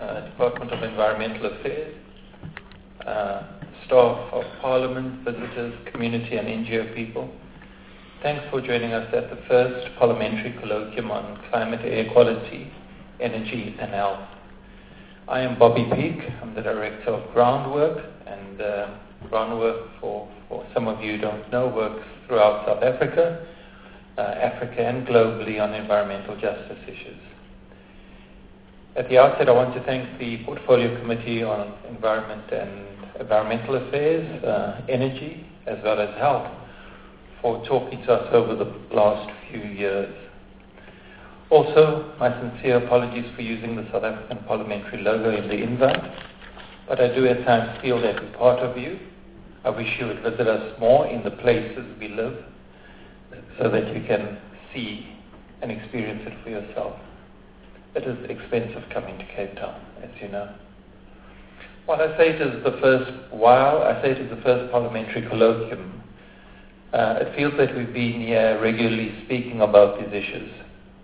Department of Environmental Affairs, staff of Parliament, visitors, community and NGO people. Thanks for joining us at the first parliamentary colloquium on climate, air quality, energy and health. I am Bobby Peake. I'm the Director of Groundwork, and Groundwork, for some of you who don't know, works throughout South Africa, Africa and globally on environmental justice issues. At the outset, I want to thank the Portfolio Committee on Environment and Environmental Affairs, Energy, as well as Health, for talking to us over the last few years. Also, my sincere apologies for using the South African parliamentary logo in the invite, but I do at times feel that we're part of you. I wish you would visit us more in the places we live so that you can see and experience it for yourself. It is expensive coming to Cape Town, as you know. While I say it is the first parliamentary colloquium, it feels that we've been here regularly speaking about these issues.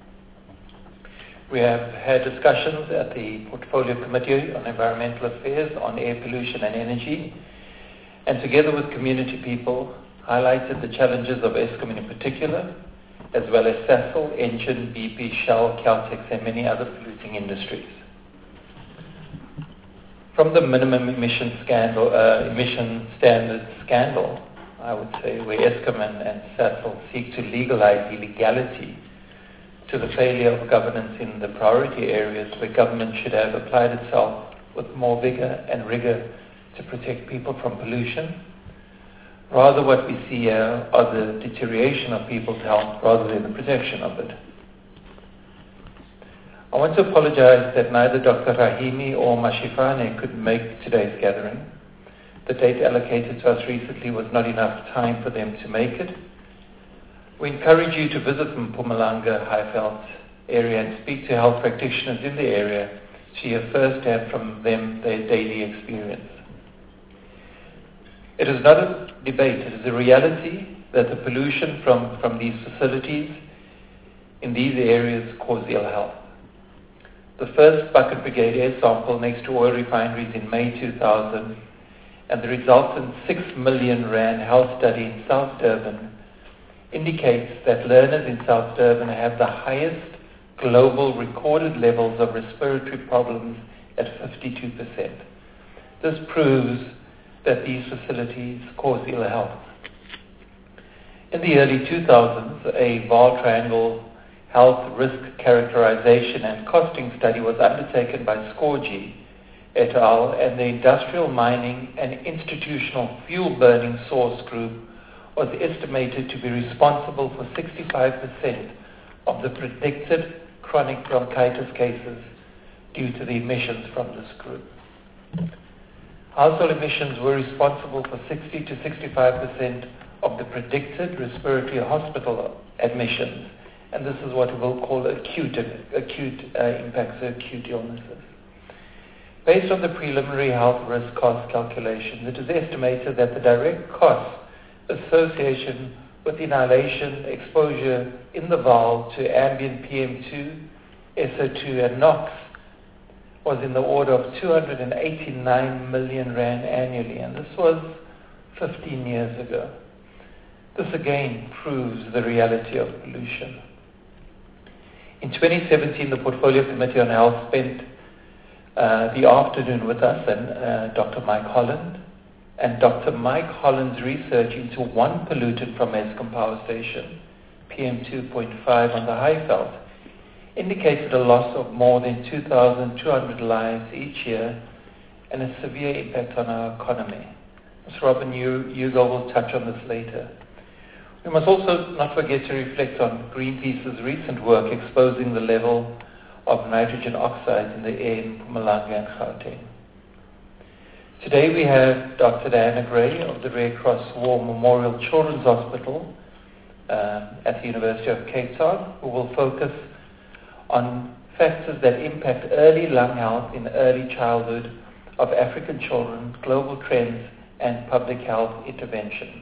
We have had discussions at the Portfolio Committee on Environmental Affairs on air pollution and energy, and together with community people, highlighted the challenges of Eskom in particular, as well as Sasol, Engen, BP, Shell, Caltex, and many other polluting industries. From the minimum emission standards scandal, I would say, where Eskom and Sasol seek to legalize illegality, to the failure of governance in the priority areas where government should have applied itself with more vigor and rigor to protect people from pollution. Rather, what we see here are the deterioration of people's health rather than the protection of it. I want to apologize that neither Dr. Rahimi or Mashifane could make today's gathering. The date allocated to us recently was not enough time for them to make it. We encourage you to visit the Mpumalanga Highveld area and speak to health practitioners in the area to hear firsthand from them their daily experience. It is not a debate, it is a reality that the pollution from these facilities in these areas cause ill health. The first bucket brigade air sample next to oil refineries in May 2000 and the resultant 6 million rand health study in South Durban indicates that learners in South Durban have the highest global recorded levels of respiratory problems at 52%. This proves that these facilities cause ill health. In the early 2000s, a VAR triangle health risk characterization and costing study was undertaken by Scorgi et al. And the Industrial Mining and Institutional Fuel Burning Source Group was estimated to be responsible for 65% of the predicted chronic bronchitis cases due to the emissions from this group. Household emissions were responsible for 60 to 65% of the predicted respiratory hospital admissions, and this is what we'll call acute impacts, acute illnesses. Based on the preliminary health risk cost calculations, it is estimated that the direct cost association with inhalation exposure in the valve to ambient PM2, SO2 and NOx was in the order of 289 million rand annually, and this was 15 years ago. This again proves the reality of pollution. In 2017, the Portfolio Committee on Health spent the afternoon with us and Dr. Mike Holland. And Dr. Mike Holland's research into one pollutant from Eskom Power Station, PM2.5 on the Highveld, indicated a loss of more than 2,200 lives each year and a severe impact on our economy. Ms. Robin Hugo will touch on this later. We must also not forget to reflect on Greenpeace's recent work exposing the level of nitrogen oxides in the air in Mpumalanga and Gauteng. Today we have Dr. Diana Gray of the Red Cross War Memorial Children's Hospital at the University of Cape Town, who will focus on factors that impact early lung health in early childhood of African children, global trends, and public health intervention.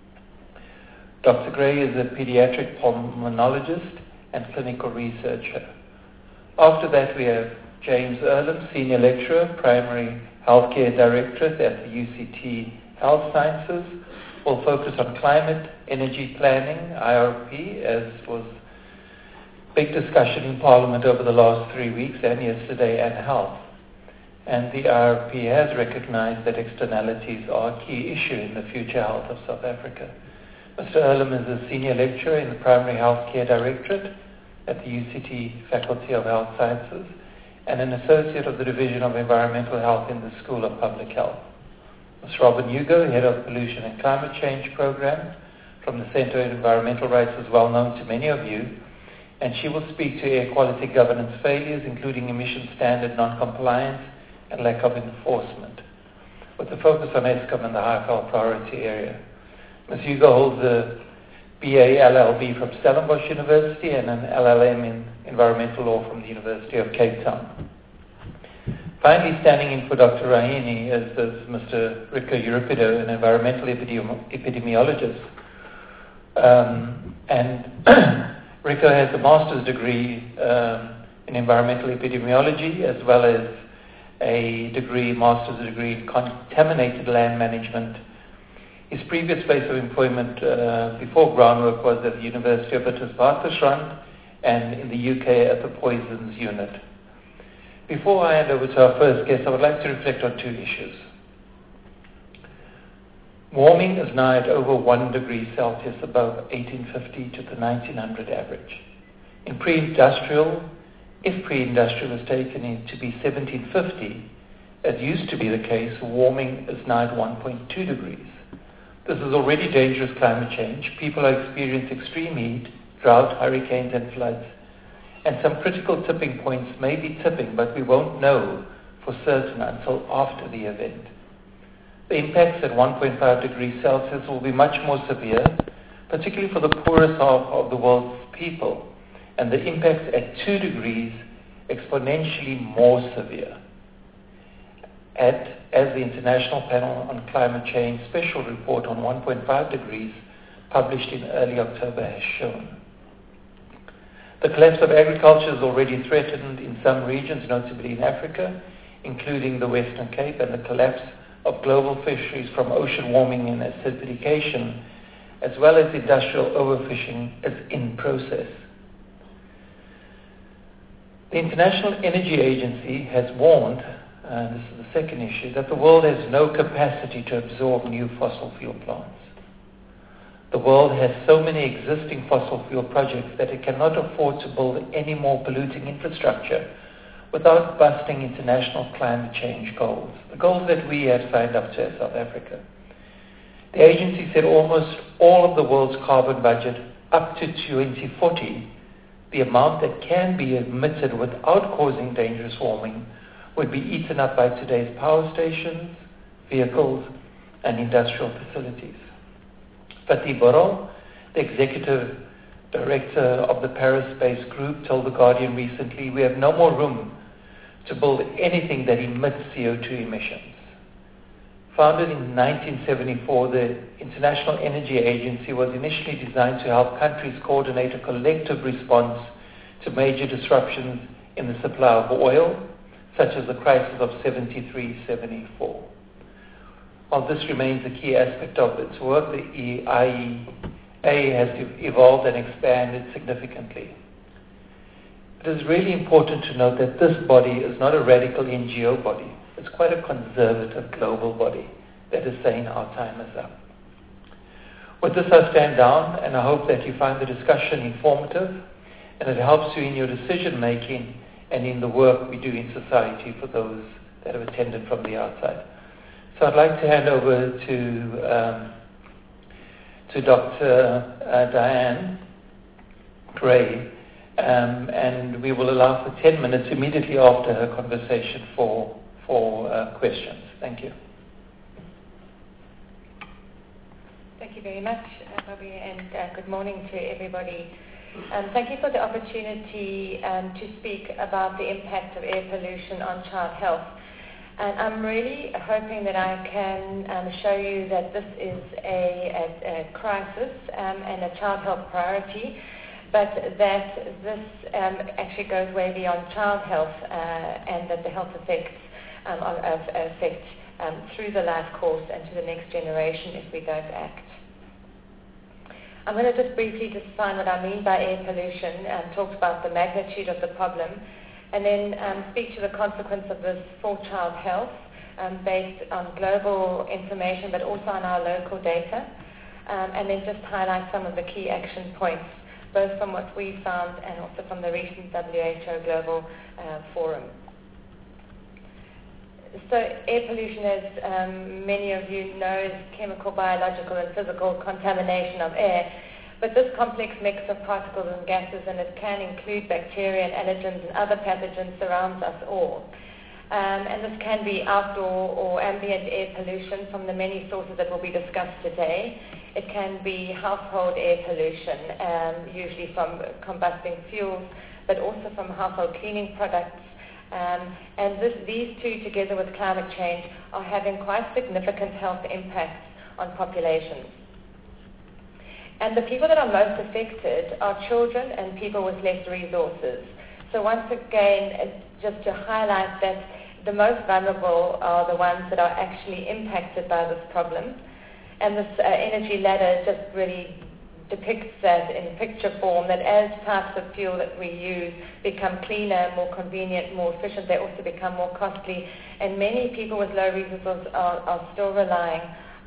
Dr. Gray is a pediatric pulmonologist and clinical researcher. After that, we have James Earlham, Senior Lecturer, Primary Healthcare Directorate at the UCT Health Sciences, will focus on climate, energy planning, IRP, as was big discussion in Parliament over the last 3 weeks and yesterday, and health. And the IRP has recognized that externalities are a key issue in the future health of South Africa. Mr. Earlham is a Senior Lecturer in the Primary Healthcare Directorate at the UCT Faculty of Health Sciences and an Associate of the Division of Environmental Health in the School of Public Health. Ms. Robin Hugo, Head of Pollution and Climate Change Program from the Centre on Environmental Rights, is well known to many of you, and she will speak to air quality governance failures, including emission standard non-compliance and lack of enforcement, with a focus on Eskom and the Highveld priority area. Ms. Hugo holds a BA LLB from Stellenbosch University and an LLM in Environmental Law from the University of Cape Town. Finally, standing in for Dr. Rahini is Mr. Rico Euripido, an environmental epidemiologist. And Rico has a master's degree in environmental epidemiology, as well as a master's degree in contaminated land management. His previous place of employment before groundwork was at the University of Witwatersrand and in the UK at the Poisons Unit. Before I hand over to our first guest, I would like to reflect on two issues. Warming is now at over 1 degree Celsius above 1850 to the 1900 average. In if pre-industrial is taken to be 1750, as used to be the case, warming is now at 1.2 degrees. This is already dangerous climate change. People are experiencing extreme heat, drought, hurricanes, and floods. And some critical tipping points may be tipping, but we won't know for certain until after the event. The impacts at 1.5 degrees Celsius will be much more severe, particularly for the poorest half of the world's people, and the impacts at 2 degrees exponentially more severe. As the International Panel on Climate Change special report on 1.5 degrees published in early October has shown. The collapse of agriculture is already threatened in some regions, notably in Africa, including the Western Cape, and the collapse of global fisheries from ocean warming and acidification, as well as industrial overfishing, is in process. The International Energy Agency has warned, and this is the second issue, that the world has no capacity to absorb new fossil fuel plants. The world has so many existing fossil fuel projects that it cannot afford to build any more polluting infrastructure without busting international climate change goals, the goals that we have signed up to as South Africa. The agency said almost all of the world's carbon budget up to 2040, the amount that can be emitted without causing dangerous warming, would be eaten up by today's power stations, vehicles, and industrial facilities. Fatih Birol, the executive director of the Paris-based group, told The Guardian recently, "We have no more room to build anything that emits CO2 emissions." Founded in 1974, the International Energy Agency was initially designed to help countries coordinate a collective response to major disruptions in the supply of oil, such as the crisis of 73-74. While this remains a key aspect of its work, the IEA has evolved and expanded significantly. It is really important to note that this body is not a radical NGO body. It's quite a conservative global body that is saying our time is up. With this, I stand down, and I hope that you find the discussion informative and it helps you in your decision making and in the work we do in society for those that have attended from the outside. So I'd like to hand over to Dr. Diane Gray, and we will allow for 10 minutes immediately after her conversation for questions. Thank you. Thank you very much, Bobby, and good morning to everybody. Thank you for the opportunity to speak about the impact of air pollution on child health. And I'm really hoping that I can show you that this is a crisis and a child health priority, but that this actually goes way beyond child health, and that the health effects affect through the life course and to the next generation if we don't act. I'm going to just briefly define what I mean by air pollution and talk about the magnitude of the problem, and then speak to the consequence of this for child health based on global information but also on our local data, and then just highlight some of the key action points, both from what we found and also from the recent WHO Global Forum. So air pollution, as many of you know, is chemical, biological, and physical contamination of air. But this complex mix of particles and gases, and it can include bacteria and allergens and other pathogens, surrounds us all. And this can be outdoor or ambient air pollution from the many sources that will be discussed today. It can be household air pollution, usually from combusting fuels, but also from household cleaning products. And these two, together with climate change, are having quite significant health impacts on populations. And the people that are most affected are children and people with less resources. So once again, just to highlight that the most vulnerable are the ones that are actually impacted by this problem. And this energy ladder just really depicts that in picture form, that as types of fuel that we use become cleaner, more convenient, more efficient, they also become more costly. And many people with low resources are still relying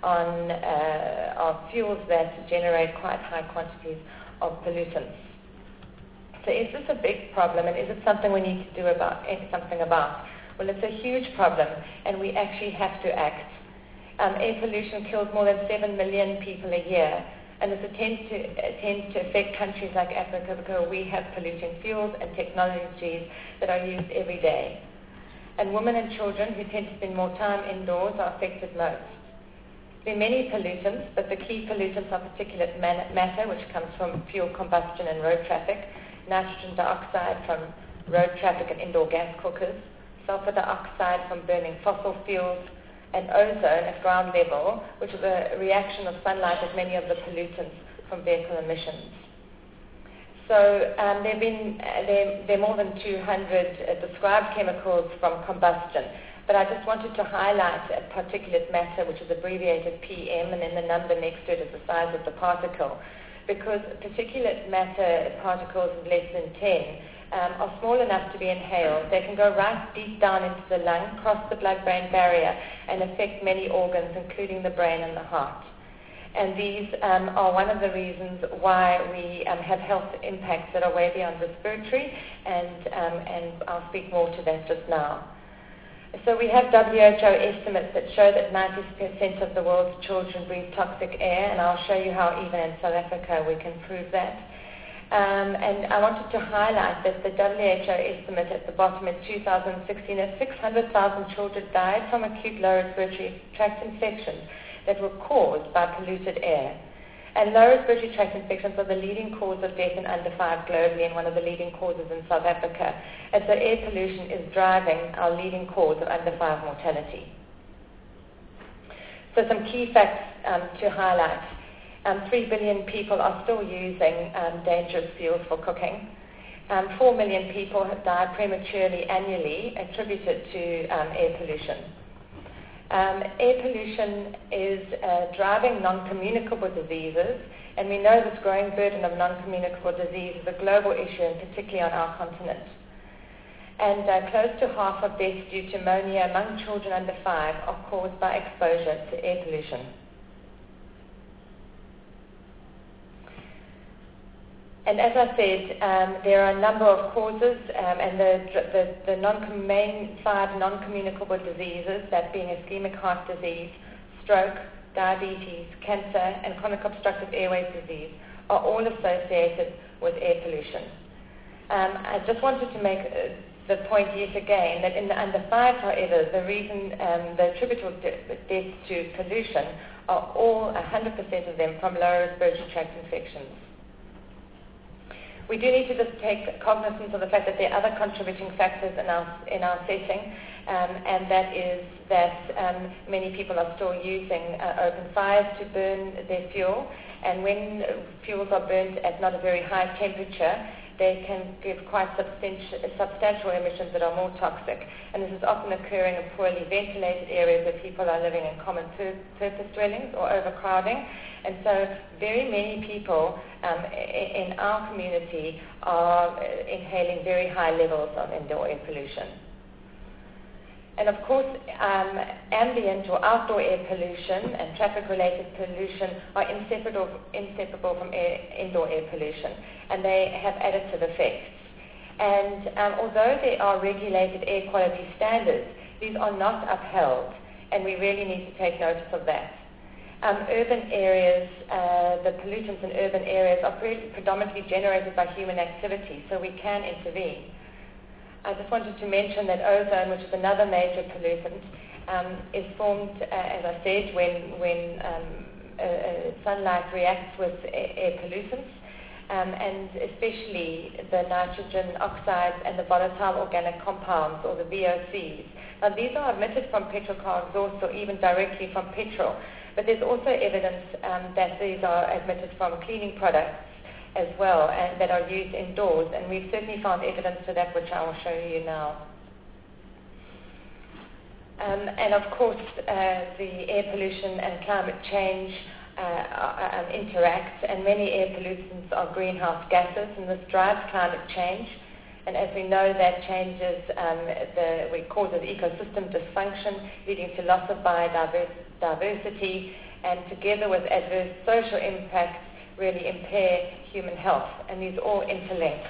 on fuels that generate quite high quantities of pollutants. So is this a big problem, and is it something we need to do something about? Well, it's a huge problem, and we actually have to act. Air pollution kills more than 7 million people a year, and this tends to affect countries like Africa because we have polluting fuels and technologies that are used every day. And women and children who tend to spend more time indoors are affected most. There are many pollutants, but the key pollutants are particulate matter, which comes from fuel combustion and road traffic, nitrogen dioxide from road traffic and indoor gas cookers, sulfur dioxide from burning fossil fuels, and ozone at ground level, which is a reaction of sunlight with many of the pollutants from vehicle emissions. So there are more than 200 described chemicals from combustion. But I just wanted to highlight particulate matter, which is abbreviated PM, and then the number next to it is the size of the particle, because particulate matter particles of less than 10 are small enough to be inhaled. They can go right deep down into the lung, cross the blood-brain barrier, and affect many organs, including the brain and the heart. And these are one of the reasons why we have health impacts that are way beyond respiratory, and I'll speak more to that just now. So we have WHO estimates that show that 90% of the world's children breathe toxic air, and I'll show you how even in South Africa we can prove that. And I wanted to highlight that the WHO estimate at the bottom in 2016 that 600,000 children died from acute lower respiratory tract infections that were caused by polluted air. And lower respiratory tract infections are the leading cause of death in under 5 globally, and one of the leading causes in South Africa. And so air pollution is driving our leading cause of under 5 mortality. So some key facts to highlight. 3 billion people are still using dangerous fuels for cooking. 4 million people have died prematurely annually attributed to air pollution. Air pollution is driving non-communicable diseases, and we know this growing burden of non-communicable disease is a global issue, and particularly on our continent. And close to half of deaths due to pneumonia among children under 5 are caused by exposure to air pollution. And as I said, there are a number of causes, and the main 5 non-communicable diseases, that being ischemic heart disease, stroke, diabetes, cancer, and chronic obstructive airways disease, are all associated with air pollution. I just wanted to make the point yet again that in the under 5, however, the reason the attributable deaths to pollution are all 100% of them from lower respiratory tract infections. We do need to just take cognizance of the fact that there are other contributing factors in our setting, and that is that many people are still using open fires to burn their fuel, and when fuels are burnt at not a very high temperature, they can give quite substantial emissions that are more toxic. And this is often occurring in poorly ventilated areas where people are living in common purpose dwellings or overcrowding. And so very many people in our community are inhaling very high levels of indoor air pollution. And of course, ambient or outdoor air pollution and traffic-related pollution are inseparable from indoor air pollution, and they have additive effects. And although there are regulated air quality standards, these are not upheld, and we really need to take notice of that. Urban areas, the pollutants in urban areas are predominantly generated by human activity, so we can intervene. I just wanted to mention that ozone, which is another major pollutant, is formed, as I said, when sunlight reacts with air pollutants, and especially the nitrogen oxides and the volatile organic compounds, or the VOCs. Now, these are emitted from petrol car exhaust or even directly from petrol, but there's also evidence that these are emitted from cleaning products as well, and that are used indoors, and we've certainly found evidence to that, which I will show you now. And of course, the air pollution and climate change interact, and many air pollutants are greenhouse gases, and this drives climate change. And as we know, that changes, causes ecosystem dysfunction, leading to loss of biodiversity, and together with adverse social impacts, really impair human health, and these all interlink.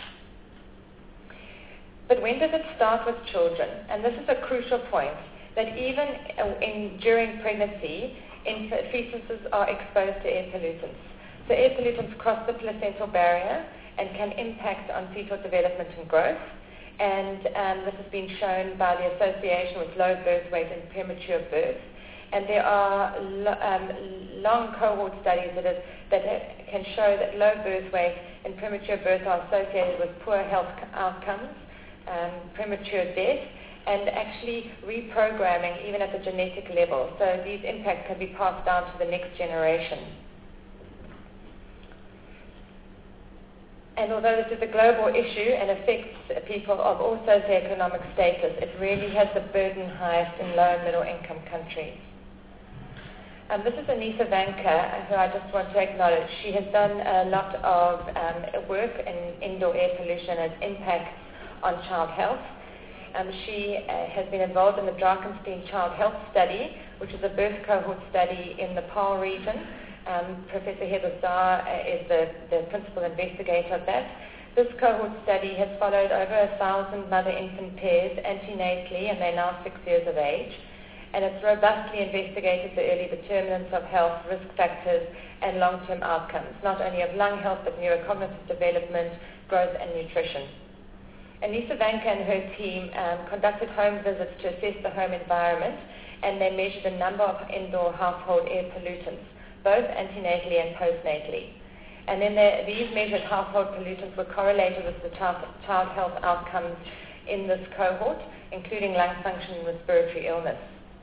But when does it start with children? And this is a crucial point, that even during pregnancy, fetuses are exposed to air pollutants. So air pollutants cross the placental barrier and can impact on fetal development and growth. And this has been shown by the association with low birth weight and premature birth. And there are long cohort studies that can show that low birth weight and premature birth are associated with poor health outcomes, premature death, and actually reprogramming even at the genetic level. So these impacts can be passed down to the next generation. And although this is a global issue and affects people of all socioeconomic status, it really has the burden highest in low and middle income countries. This is Anissa Vanker, who I just want to acknowledge. She has done a lot of work in indoor air pollution and its impacts on child health. She has been involved in the Drakenstein Child Health Study, which is a birth cohort study in the Paarl region. Professor Heather Starr is the principal investigator of that. This cohort study has followed over 1,000 mother-infant pairs antenatally, and they're now 6 years of age. And it's robustly investigated the early determinants of health, risk factors, and long-term outcomes, not only of lung health, but neurocognitive development, growth, and nutrition. Anissa Vanker and her team conducted home visits to assess the home environment, and they measured a number of indoor household air pollutants, both antenatally and postnatally. And then these measured household pollutants were correlated with the child health outcomes in this cohort, including lung function and respiratory illness.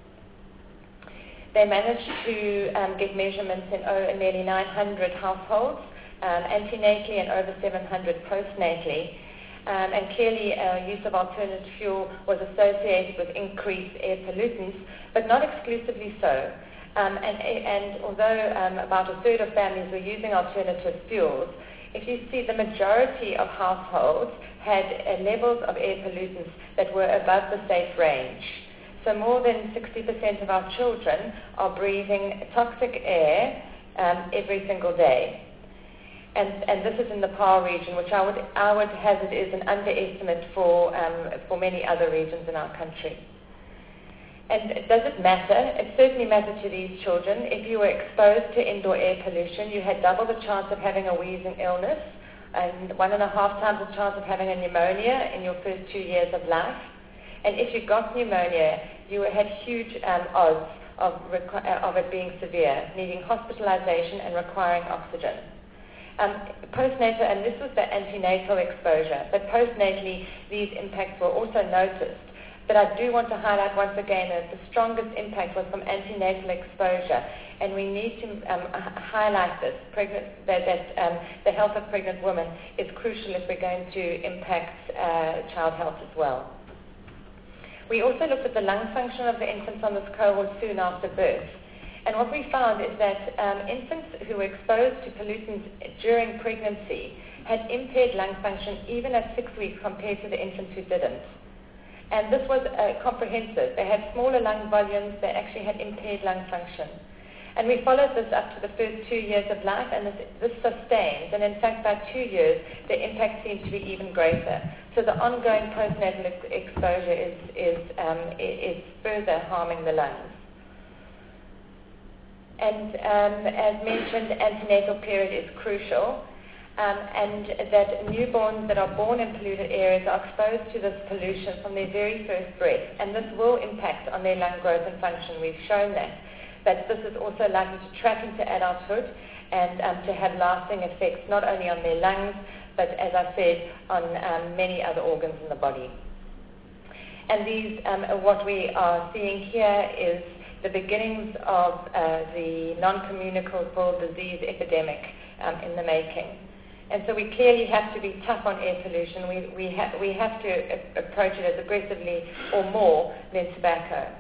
They managed to get measurements in nearly 900 households, antenatally, and over 700 postnatally. And clearly, use of alternative fuel was associated with increased air pollutants, but not exclusively so. And although about a third of families were using alternative fuels, if you see, the majority of households had levels of air pollutants that were above the safe range. So more than 60% of our children are breathing toxic air every single day. And this is in the Paarl region, which I would hazard is an underestimate for many other regions in our country. And does it matter? It certainly mattered to these children. If you were exposed to indoor air pollution, you had double the chance of having a wheezing illness and 1.5 times the chance of having a pneumonia in your first 2 years of life. And if you got pneumonia, you had huge odds of it being severe, needing hospitalization and requiring oxygen. Postnatal, and this was the antenatal exposure, but postnatally these impacts were also noticed. But I do want to highlight once again that the strongest impact was from antenatal exposure, and we need to highlight this, that the health of pregnant women is crucial if we're going to impact child health as well. We also looked at the lung function of the infants on this cohort soon after birth. And what we found is that infants who were exposed to pollutants during pregnancy had impaired lung function even at 6 weeks compared to the infants who didn't. And this was comprehensive. They had smaller lung volumes, they actually had impaired lung function. And we followed this up to the first 2 years of life, and this sustained. And in fact, by 2 years, the impact seemed to be even greater. So the ongoing postnatal exposure is further harming the lungs. And as mentioned, the antenatal period is crucial, and that newborns that are born in polluted areas are exposed to this pollution from their very first breath, and this will impact on their lung growth and function. We've shown that. But this is also likely to track into adulthood and to have lasting effects not only on their lungs, but as I said, on many other organs in the body. And these, what we are seeing here is the beginnings of the non-communicable disease epidemic in the making. And so we clearly have to be tough on air pollution. We have to approach it as aggressively or more than tobacco.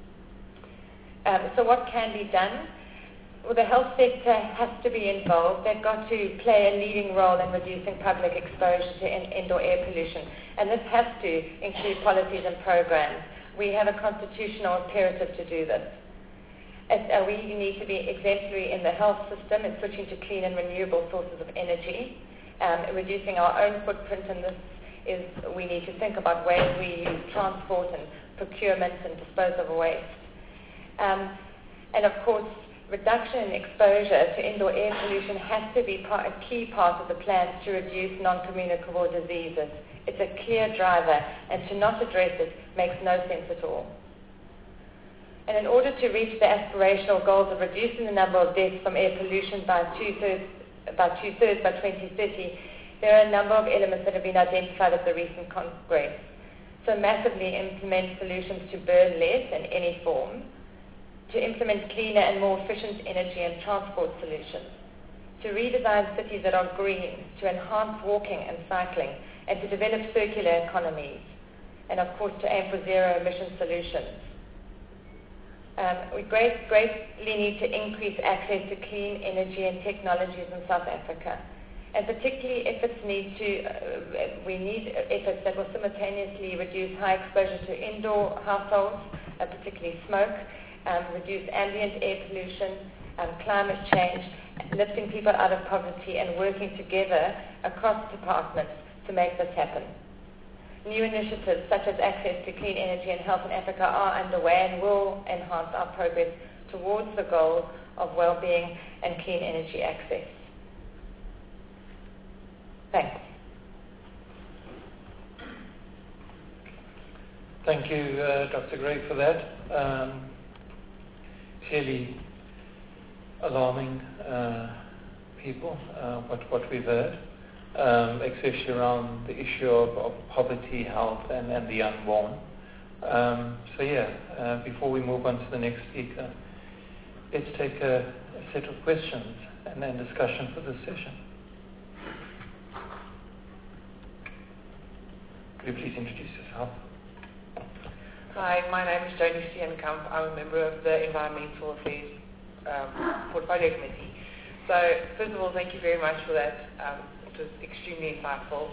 So what can be done? Well, the health sector has to be involved. They've got to play a leading role in reducing public exposure to indoor air pollution. And this has to include policies and programs. We have a constitutional imperative to do this. We need to be exemplary in the health system and switching to clean and renewable sources of energy, reducing our own footprint, and this is, we need to think about ways we use transport and procurement and dispose of waste. And of course, reduction in exposure to indoor air pollution has to be a key part of the plans to reduce non-communicable diseases. It's a clear driver, and to not address it makes no sense at all. And in order to reach the aspirational goals of reducing the number of deaths from air pollution by two-thirds by 2030, there are a number of elements that have been identified at the recent Congress. So massively implement solutions to burn less in any form, to implement cleaner and more efficient energy and transport solutions, to redesign cities that are green, to enhance walking and cycling, and to develop circular economies, and of course to aim for zero emission solutions. We greatly need to increase access to clean energy and technologies in South Africa, and particularly we need efforts that will simultaneously reduce high exposure to indoor households, particularly smoke, reduce ambient air pollution, climate change, lifting people out of poverty, and working together across departments to make this happen. New initiatives such as access to clean energy and health in Africa are underway and will enhance our progress towards the goals of well-being and clean energy access. Thanks. Thank you, Dr. Gray, for that. Clearly alarming people, what we've heard. Especially around the issue of poverty, health, and the unborn. Before we move on to the next speaker, let's take a set of questions and then discussion for this session. Could you please introduce yourself? Hi, my name is Joni Steenkamp. I'm a member of the Environmental Affairs Portfolio Committee. So, first of all, thank you very much for that. It was extremely insightful,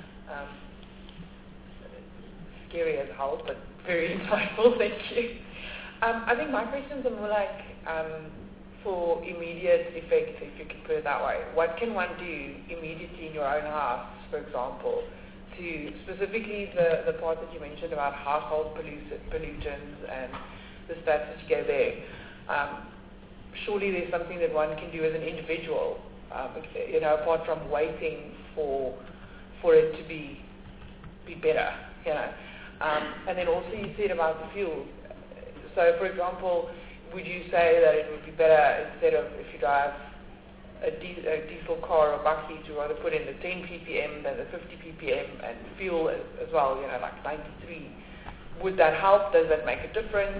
scary as a whole, but very insightful, thank you. I think my questions are more like for immediate effects, if you can put it that way. What can one do immediately in your own house, for example, to specifically the part that you mentioned about household pollutants and the stats that you gave there? Surely there's something that one can do as an individual, apart from waiting for it to be better, And then also you said about the fuels. So, for example, would you say that it would be better instead of if you drive a diesel car or bakkie to rather put in the 10 ppm than the 50 ppm and fuel as well, like 93. Would that help? Does that make a difference?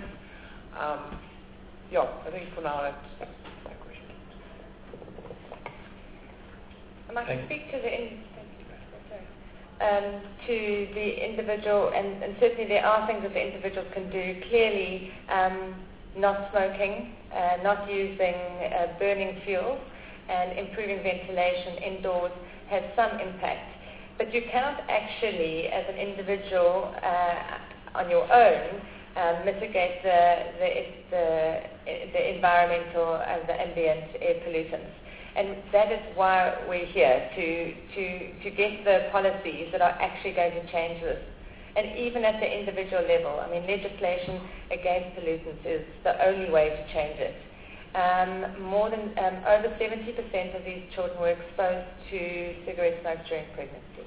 I think for now that's my question. I can speak to the individual, and certainly there are things that the individual can do. Clearly, not smoking, not using burning fuels, and improving ventilation indoors has some impact. But you cannot actually, as an individual, on your own, mitigate the environmental and the ambient air pollutants. And that is why we're here, to get the policies that are actually going to change this. And even at the individual level, legislation against pollutants is the only way to change it. Over 70% of these children were exposed to cigarette smoke during pregnancy.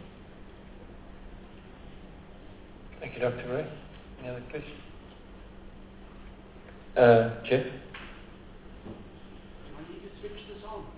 Thank you, Dr. Ray. Any other questions? Jeff? I need to switch this on.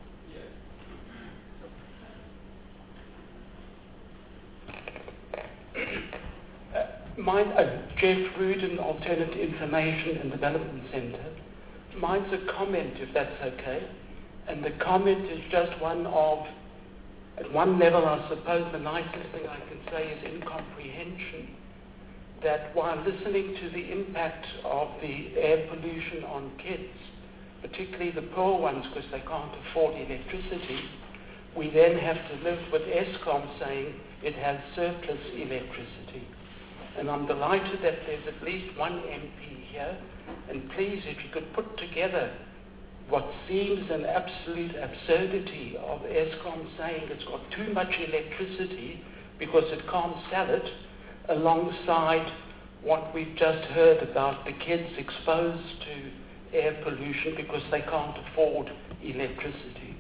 Jeff Rudin, Alternate Information and Development Centre. Mine's a comment, if that's okay. And the comment is just one of, at one level, I suppose the nicest thing I can say is incomprehension. That while listening to the impact of the air pollution on kids, particularly the poor ones because they can't afford electricity, we then have to live with Eskom saying it has surplus electricity. And I'm delighted that there's at least one MP here, and please, if you could put together what seems an absolute absurdity of Eskom saying it's got too much electricity because it can't sell it, alongside what we've just heard about the kids exposed to air pollution because they can't afford electricity.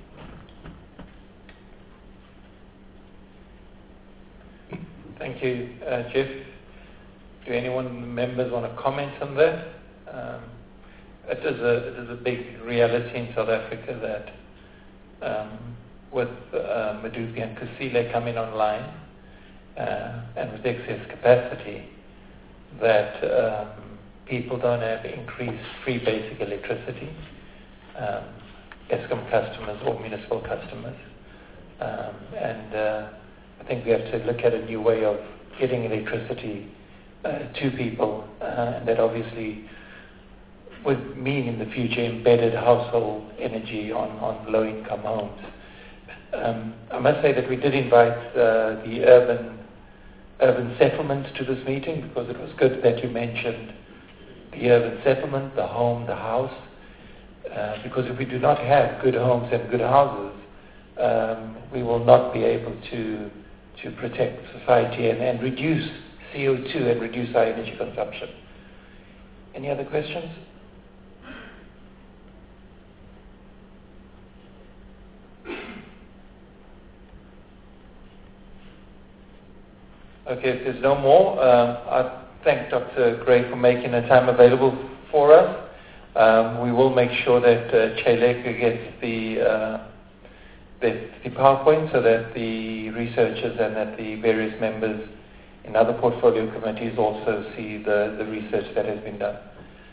Thank you, Jeff. Do anyone, members, want to comment on that? It is a big reality in South Africa that with Medupi and Kusile coming online, and with excess capacity, that people don't have increased free basic electricity, Eskom customers or municipal customers. And I think we have to look at a new way of getting electricity to people, and that obviously would mean in the future embedded household energy on low-income homes. I must say that we did invite the urban settlement to this meeting because it was good that you mentioned the urban settlement, the home, the house, because if we do not have good homes and good houses, we will not be able to protect society and reduce CO2 and reduce our energy consumption. Any other questions? Okay, if there's no more, I thank Dr. Gray for making the time available for us. We will make sure that Cheleka gets the PowerPoint so that the researchers and that the various members in other portfolio committees also see the research that has been done.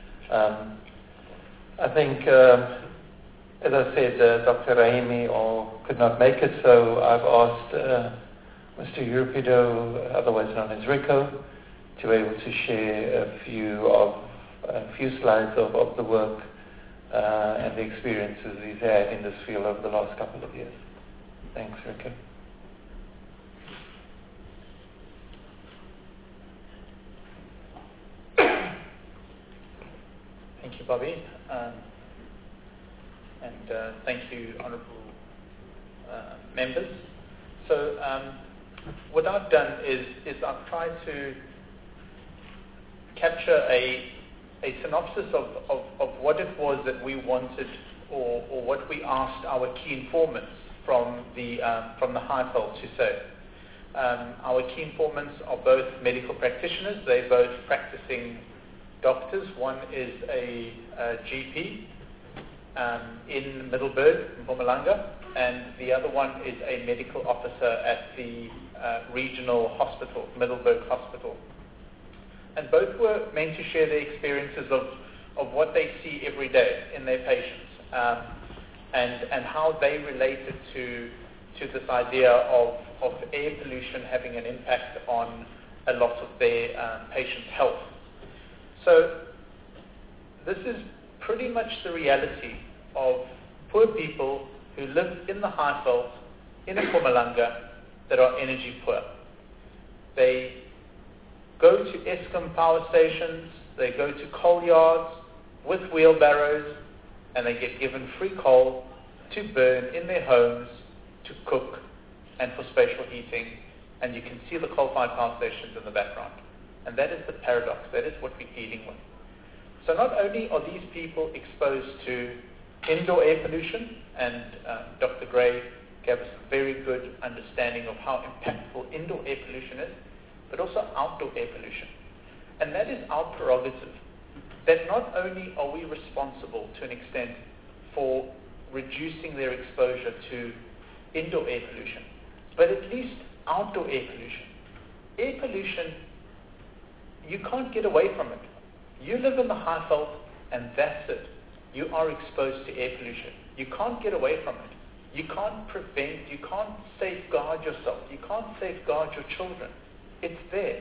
I think, as I said, Dr. Rahimi could not make it, so I've asked Mr. Euripido, otherwise known as Rico, to be able to share a few slides of the work and the experiences he's had in this field over the last couple of years. Thanks, Rico. Thank you, Bobby, and thank you, honourable members. So what I've done is I've tried to capture a synopsis of what it was that we wanted or what we asked our key informants from the Highveld to say. Our key informants are both medical practitioners. They're both practicing doctors. One is a GP in Middleburg, in Mpumalanga, and the other one is a medical officer at the regional hospital, Middleburg Hospital. And both were meant to share their experiences of what they see every day in their patients, and how they related to this idea of air pollution having an impact on a lot of their patients' health. So this is pretty much the reality of poor people who live in the Highveld, in Mpumalanga, that are energy poor. They go to Eskom power stations, they go to coal yards with wheelbarrows, and they get given free coal to burn in their homes, to cook, and for spatial heating. And you can see the coal-fired power stations in the background. And that is the paradox. That is what we're dealing with. So not only are these people exposed to indoor air pollution, and Dr. Gray gave us a very good understanding of how impactful indoor air pollution is, but also outdoor air pollution. And that is our prerogative. That not only are we responsible to an extent for reducing their exposure to indoor air pollution, but at least outdoor air pollution. Air pollution, you can't get away from it. You live in the Highveld, and that's it. You are exposed to air pollution. You can't get away from it. You can't prevent, you can't safeguard yourself. You can't safeguard your children. It's there.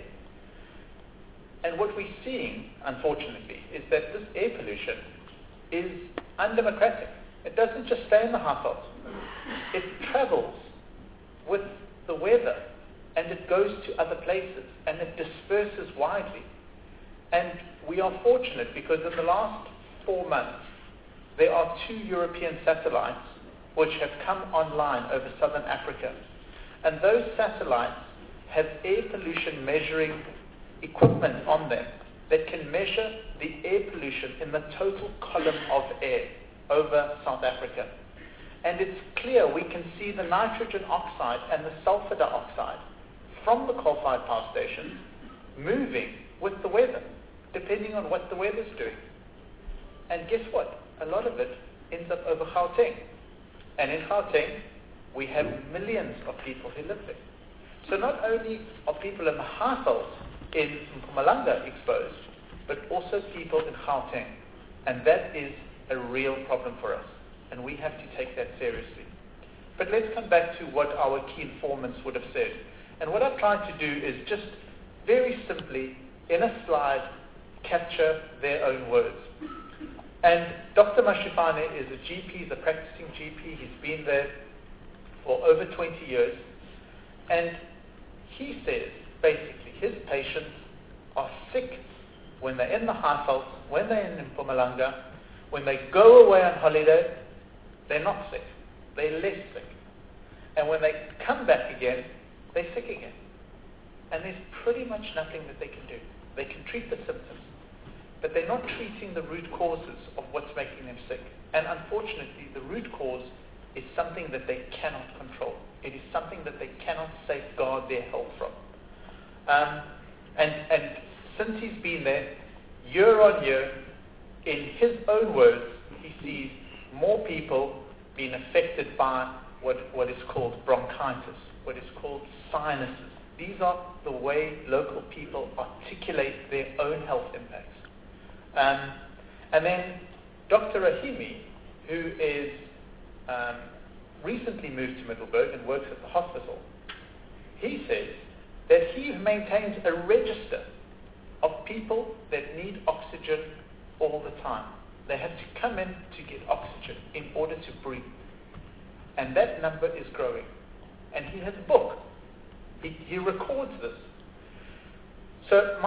And what we're seeing, unfortunately, is that this air pollution is undemocratic. It doesn't just stay in the Highveld. It travels with the weather, and it goes to other places, and it disperses widely. And we are fortunate because in the last 4 months, there are 2 European satellites which have come online over southern Africa. And those satellites have air pollution measuring equipment on them that can measure the air pollution in the total column of air over South Africa. And it's clear we can see the nitrogen oxide and the sulfur dioxide from the coal-fired power stations moving with the weather, depending on what the weather's doing. And guess what? A lot of it ends up over Gauteng. And in Gauteng, we have millions of people who live there. So not only are people in the Highveld in Mpumalanga exposed, but also people in Gauteng. And that is a real problem for us. And we have to take that seriously. But let's come back to what our key informants would have said. And what I've tried to do is just very simply, in a slide, capture their own words. And Dr. Mashifane is a GP, he's a practicing GP. He's been there for over 20 years. And he says, basically, his patients are sick when they're in the Highveld, when they're in Mpumalanga. When they go away on holiday, they're not sick. They're less sick. And when they come back again, they're sick again. And there's pretty much nothing that they can do. They can treat the symptoms, but they're not treating the root causes of what's making them sick. And unfortunately, the root cause is something that they cannot control. It is something that they cannot safeguard their health from. And since he's been there, year on year, in his own words, he sees more people being affected by what is called bronchitis, what is called sinuses. These are the way local people articulate their own health impacts. And then Dr. Rahimi, who is recently moved to Middleburg and works at the hospital, he says that he maintains a register of people that need oxygen all the time. They have to come in to get oxygen in order to breathe. And that number is growing. And he has a book. He records this. So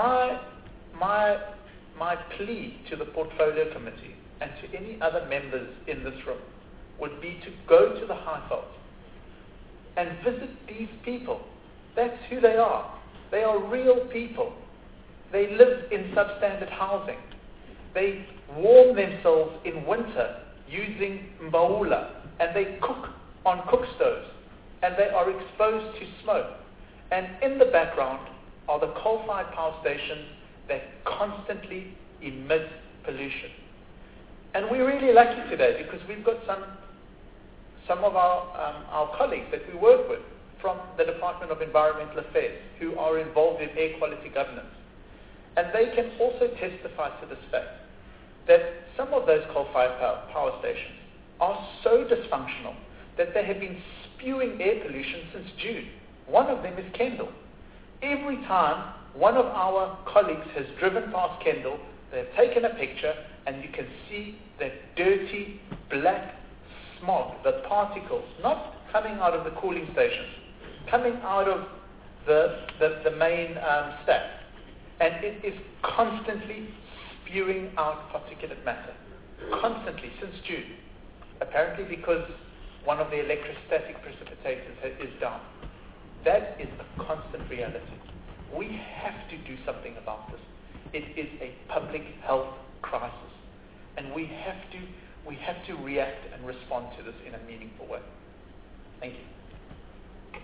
my plea to the portfolio committee and to any other members in this room would be to go to the Highveld and visit these people. That's who they are. They are real people. They live in substandard housing. They warm themselves in winter using mbaula, and they cook on cook stoves, and they are exposed to smoke. And in the background are the coal-fired power stations that constantly emit pollution. And we're really lucky today because we've got some of our colleagues that we work with from the Department of Environmental Affairs who are involved in air quality governance. And they can also testify to this fact that some of those coal-fired power stations are so dysfunctional that they have been spewing air pollution since June. One of them is Kendal. Every time one of our colleagues has driven past Kendal, they've taken a picture and you can see that dirty black smog, the particles, not coming out of the cooling stations, coming out of the main stack. And it is constantly spewing out particulate matter. Constantly, since June. Apparently because one of the electrostatic precipitators is down. That is a constant reality. We have to do something about this. It is a public health crisis. And we have to react and respond to this in a meaningful way. Thank you.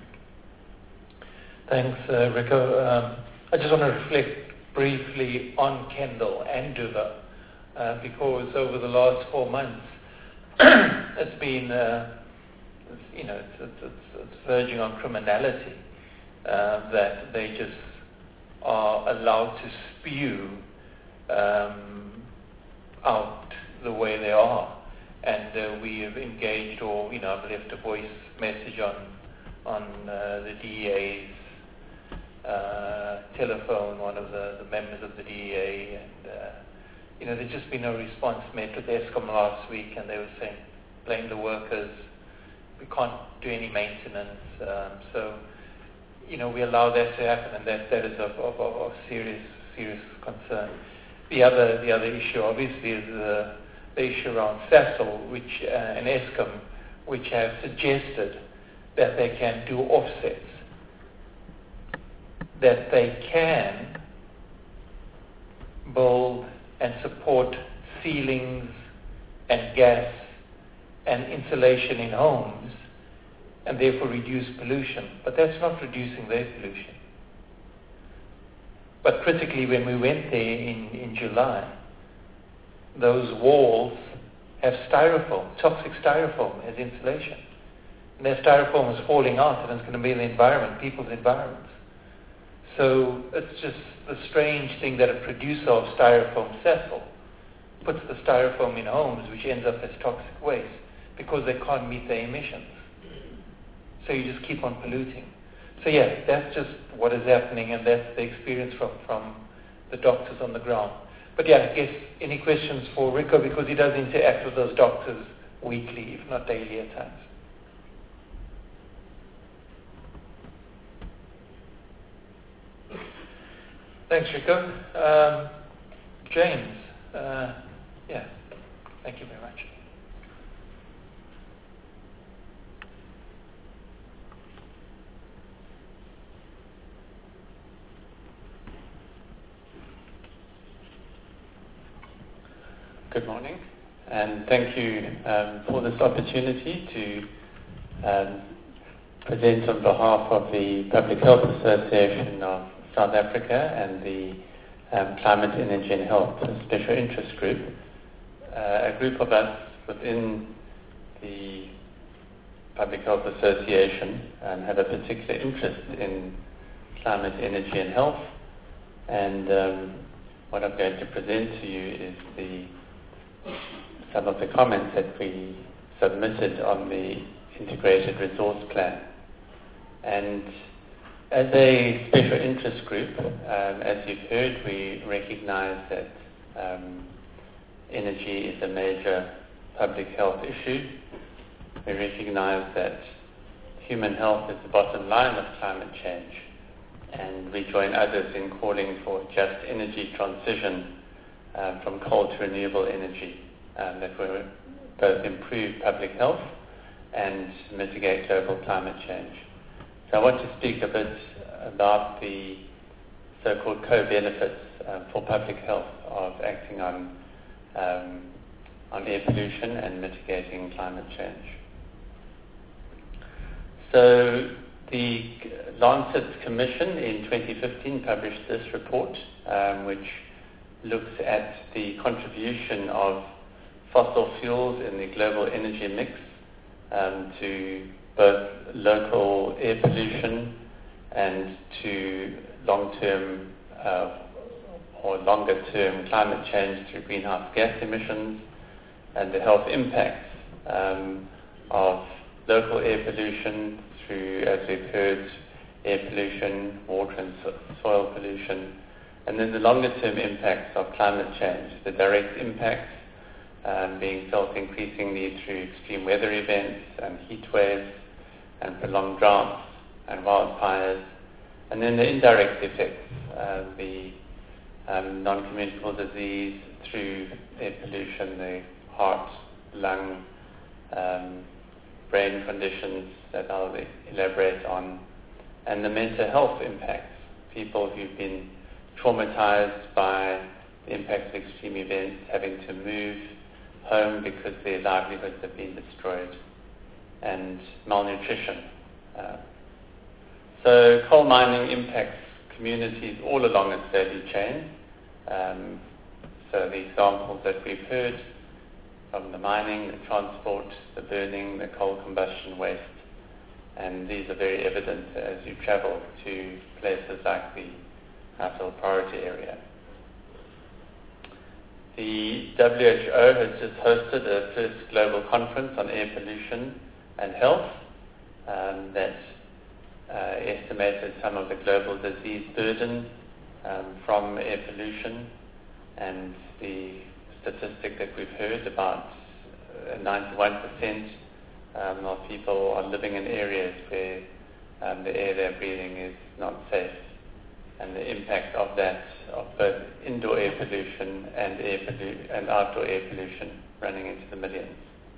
Thanks, Rico. I just want to reflect briefly on Kendal and Duva, because over the last 4 months, it's been, it's verging on criminality that they just are allowed to spew out the way they are. And we have engaged, or I've left a voice message on the DEA's telephone, one of the members of the DEA, and there's just been no response. Met with Eskom last week, and they were saying, blame the workers, we can't do any maintenance. So we allow that to happen, and that is of serious concern. The other issue, obviously, is the issue around Sasol, and Eskom, which have suggested that they can do offsets, that they can build and support ceilings and gas and insulation in homes and therefore reduce pollution. But that's not reducing their pollution. But critically, when we went there in July, those walls have styrofoam, toxic styrofoam as insulation. And that styrofoam is falling out and it's going to be in the environment, people's environments. So it's just the strange thing that a producer of styrofoam, Sasol, puts the styrofoam in homes, which ends up as toxic waste because they can't meet their emissions. So you just keep on polluting. So yeah, that's just what is happening, and that's the experience from the doctors on the ground. But yeah, I guess any questions for Rico, because he does interact with those doctors weekly, if not daily at times. Thanks, Rico. James, thank you very much. Good morning, and thank you for this opportunity to present on behalf of the Public Health Association of South Africa and the Climate, Energy and Health Special Interest Group. A group of us within the Public Health Association have a particular interest in climate, energy and health, and what I'm going to present to you is some of the comments that we submitted on the Integrated Resource Plan. And as a special interest group, as you've heard, we recognize that energy is a major public health issue. We recognize that human health is the bottom line of climate change, and we join others in calling for just energy transition from coal to renewable energy that will both improve public health and mitigate global climate change. So I want to speak a bit about the so-called co-benefits for public health of acting on air pollution and mitigating climate change. So the Lancet Commission in 2015 published this report, which looks at the contribution of fossil fuels in the global energy mix, to both local air pollution and to long-term or longer-term climate change through greenhouse gas emissions, and the health impacts of local air pollution through, as we've heard, air pollution, water and soil pollution, and then the longer-term impacts of climate change, the direct impacts being felt increasingly through extreme weather events and heat waves and prolonged droughts and wildfires, and then the indirect effects, the non-communicable disease through air pollution, the heart, lung, brain conditions that I'll elaborate on, and the mental health impacts, people who've been traumatized by the impact of extreme events, having to move home because their livelihoods have been destroyed, and malnutrition. So coal mining impacts communities all along its value chain. So the examples that we've heard from the mining, the transport, the burning, the coal combustion waste, and these are very evident as you travel to places like the Highveld Priority Area. The WHO has just hosted a first global conference on air pollution and health that estimated some of the global disease burden from air pollution, and the statistic that we've heard about 91% of people are living in areas where the air they're breathing is not safe, and the impact of that, of both indoor air pollution and outdoor air pollution, running into the millions.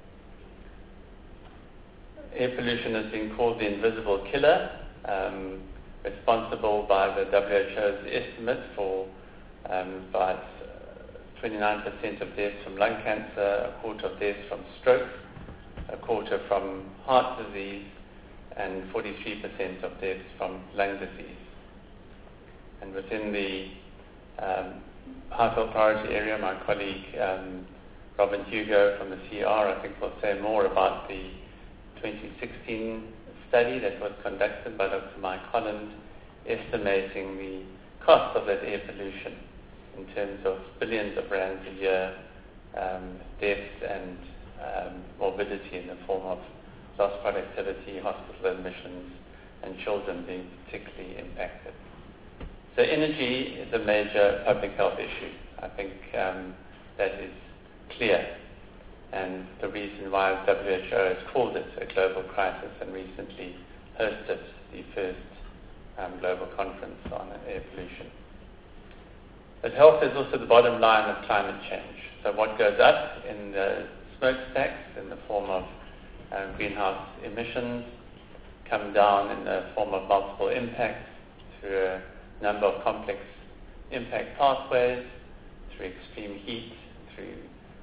Air pollution has been called the invisible killer, responsible by the WHO's estimate for about 29% of deaths from lung cancer, a quarter of deaths from stroke, a quarter from heart disease, and 43% of deaths from lung disease. And within the Highveld Priority Area, my colleague Robin Hugo from the CR, I think, will say more about the 2016 study that was conducted by Dr. Mike Holland, estimating the cost of that air pollution in terms of billions of rands a year, deaths and morbidity in the form of lost productivity, hospital admissions, and children being particularly impacted. So energy is a major public health issue. I think that is clear, and the reason why WHO has called it a global crisis and recently hosted the first global conference on air pollution. But health is also the bottom line of climate change. So what goes up in the smokestacks in the form of greenhouse emissions come down in the form of multiple impacts through a number of complex impact pathways, through extreme heat, through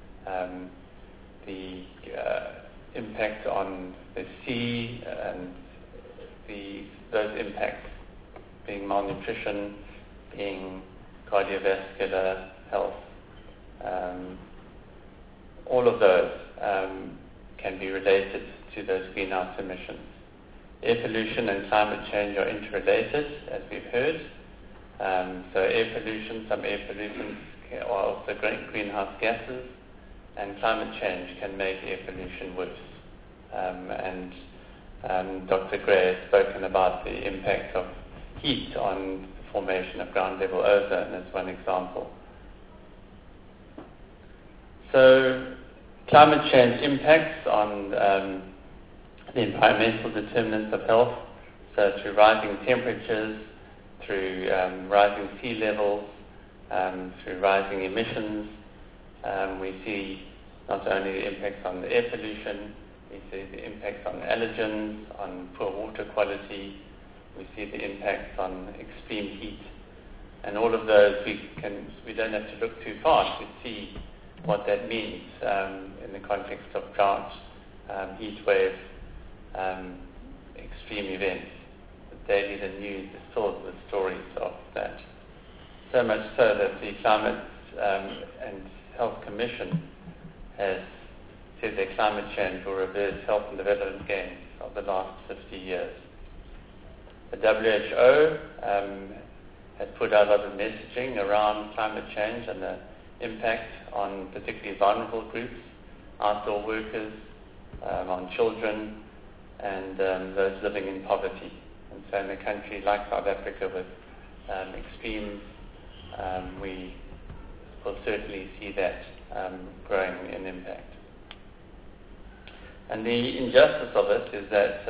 the impact on the sea, and those impacts being malnutrition, being cardiovascular health. All of those can be related to those greenhouse emissions. Air pollution and climate change are interrelated, as we've heard. So air pollution, some air pollutants are also greenhouse gases, and climate change can make air pollution worse. And Dr. Gray has spoken about the impact of heat on the formation of ground level ozone as one example. So climate change impacts on the environmental determinants of health, so through rising temperatures, through rising sea levels, through rising emissions. We see not only the impacts on the air pollution, we see the impacts on allergens, on poor water quality, we see the impacts on extreme heat. And all of those, we don't have to look too far to see what that means in the context of drought, heat waves, extreme events. Daily the news is filled with stories of that. So much so that the Climate and Health Commission has said that climate change will reverse health and development gains of the last 50 years. The WHO has put out a lot of messaging around climate change and the impact on particularly vulnerable groups, outdoor workers, on children, and those living in poverty. And so in a country like South Africa with extremes, we will certainly see that growing in impact. And the injustice of it is that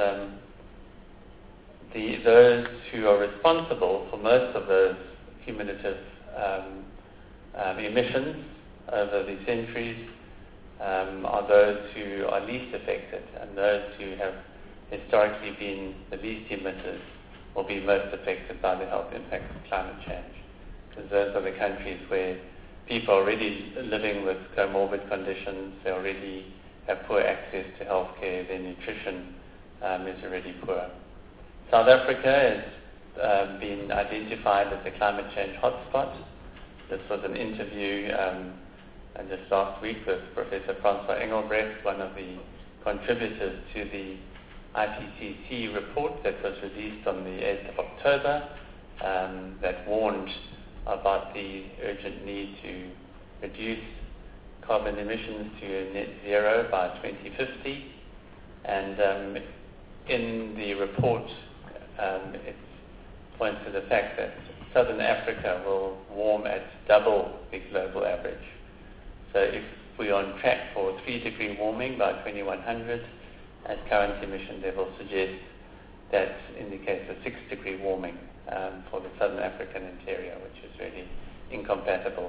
those who are responsible for most of those cumulative emissions over the centuries are those who are least affected, and those who have historically been the least emitters will be most affected by the health impacts of climate change, because those are the countries where people are already living with comorbid conditions, they already have poor access to healthcare, their nutrition is already poor. South Africa has been identified as a climate change hotspot. This was an interview just last week with Professor Francois Engelbrecht, one of the contributors to the IPCC report that was released on the 8th of October that warned about the urgent need to reduce carbon emissions to net zero by 2050. And in the report, it points to the fact that Southern Africa will warm at double the global average. So if we are on track for 3-degree warming by 2100, as current emission levels suggest, that indicates a 6-degree warming for the Southern African interior, which is really incompatible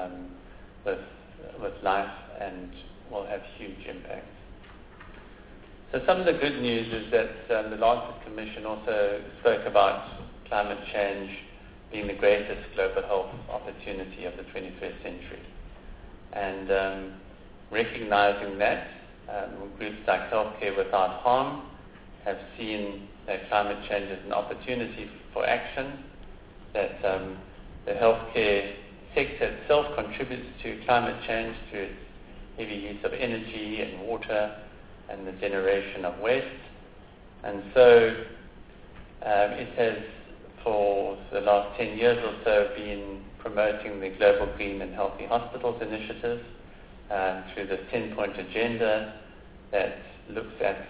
with life and will have huge impacts. So some of the good news is that the Lancet Commission also spoke about climate change being the greatest global health opportunity of the 21st century. And recognizing that, groups like Healthcare Without Harm have seen that climate change as an opportunity for action, that the healthcare sector itself contributes to climate change through its heavy use of energy and water and the generation of waste. And so it has, for the last 10 years or so, been promoting the Global Green and Healthy Hospitals initiative through this 10-point agenda that looks at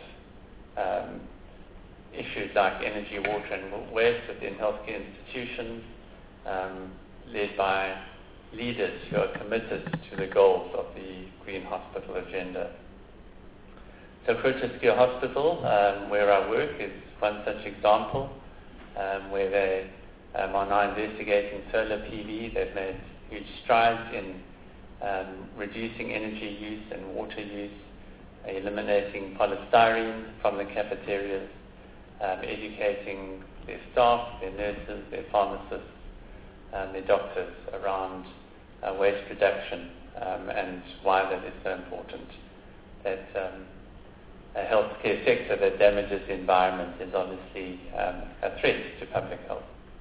issues like energy, water and waste within healthcare institutions, led by leaders who are committed to the goals of the Green Hospital agenda. So Groote Schuur Hospital, where I work, is one such example, where they are now investigating solar PV. They've made huge strides in reducing energy use and water use, eliminating polystyrene from the cafeterias, educating their staff, their nurses, their pharmacists, their doctors around waste reduction and why that is so important. That a healthcare sector that damages the environment is obviously a threat to public health.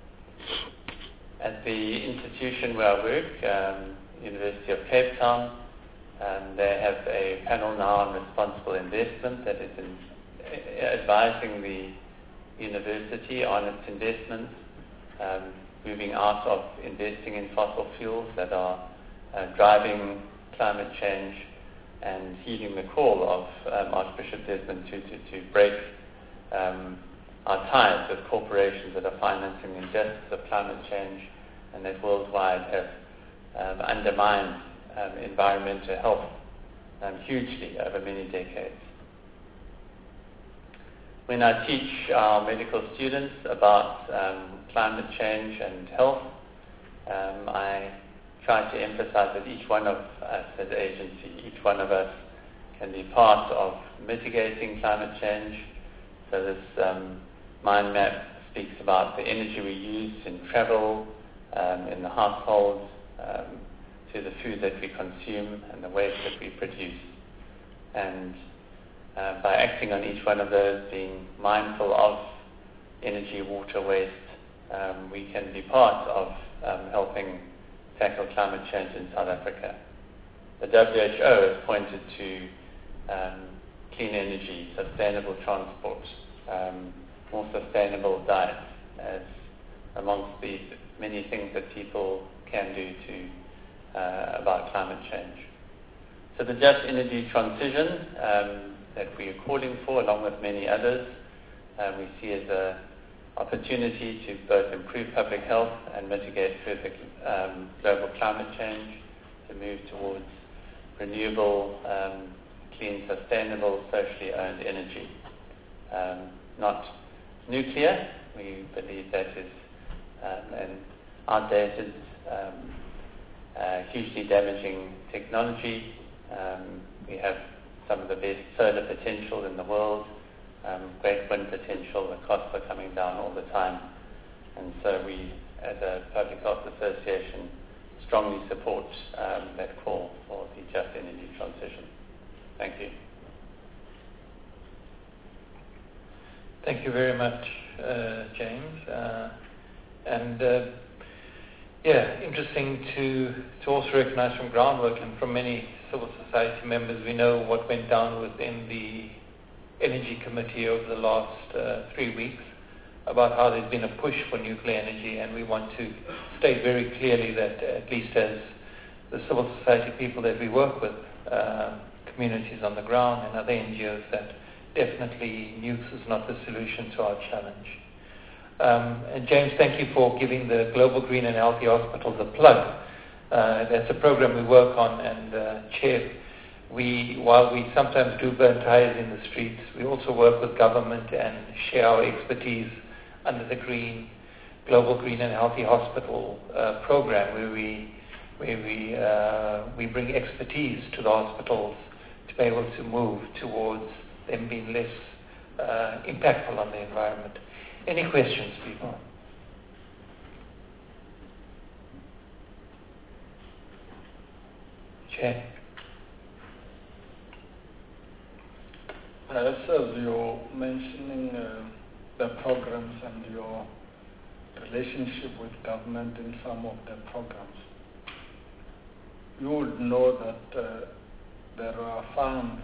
At the institution where I work, University of Cape Town, they have a panel now on responsible investment that is advising the university on its investments, moving out of investing in fossil fuels that are driving climate change, and heeding the call of Archbishop Desmond Tutu to break our ties with corporations that are financing the injustice of climate change and that worldwide have undermined environmental health hugely over many decades. When I teach our medical students about climate change and health, I try to emphasize that each one of us as an agency, each one of us can be part of mitigating climate change. So this mind map speaks about the energy we use in travel, in the households, to the food that we consume and the waste that we produce. And by acting on each one of those, being mindful of energy, water, waste, we can be part of helping tackle climate change in South Africa. the WHO has pointed to clean energy, sustainable transport, more sustainable diet as amongst the many things that people can do about climate change. So the just energy transition that we are calling for, along with many others, we see as an opportunity to both improve public health and mitigate further global climate change, to move towards renewable, clean, sustainable, socially owned energy. Not nuclear. We believe that is an outdated, hugely damaging technology. We have some of the best solar potential in the world, great wind potential. The costs are coming down all the time. And so we, as a Public Health Association, strongly support that call for the just energy transition. Thank you. Thank you very much, James. Interesting to also recognize from Groundwork and from many civil society members, we know what went down within the Energy Committee over the last 3 weeks about how there's been a push for nuclear energy, and we want to state very clearly that, at least as the civil society people that we work with, communities on the ground and other NGOs, that definitely nukes is not the solution to our challenge. And James, thank you for giving the Global Green and Healthy Hospitals a plug. That's a program we work on, and Chair, while we sometimes do burn tires in the streets, we also work with government and share our expertise under the Global Green and Healthy Hospital program, where we bring expertise to the hospitals to be able to move towards them being less impactful on the environment. Any questions, people? Chair. Perhaps as you're mentioning the programs and your relationship with government in some of the programs, you would know that there are funds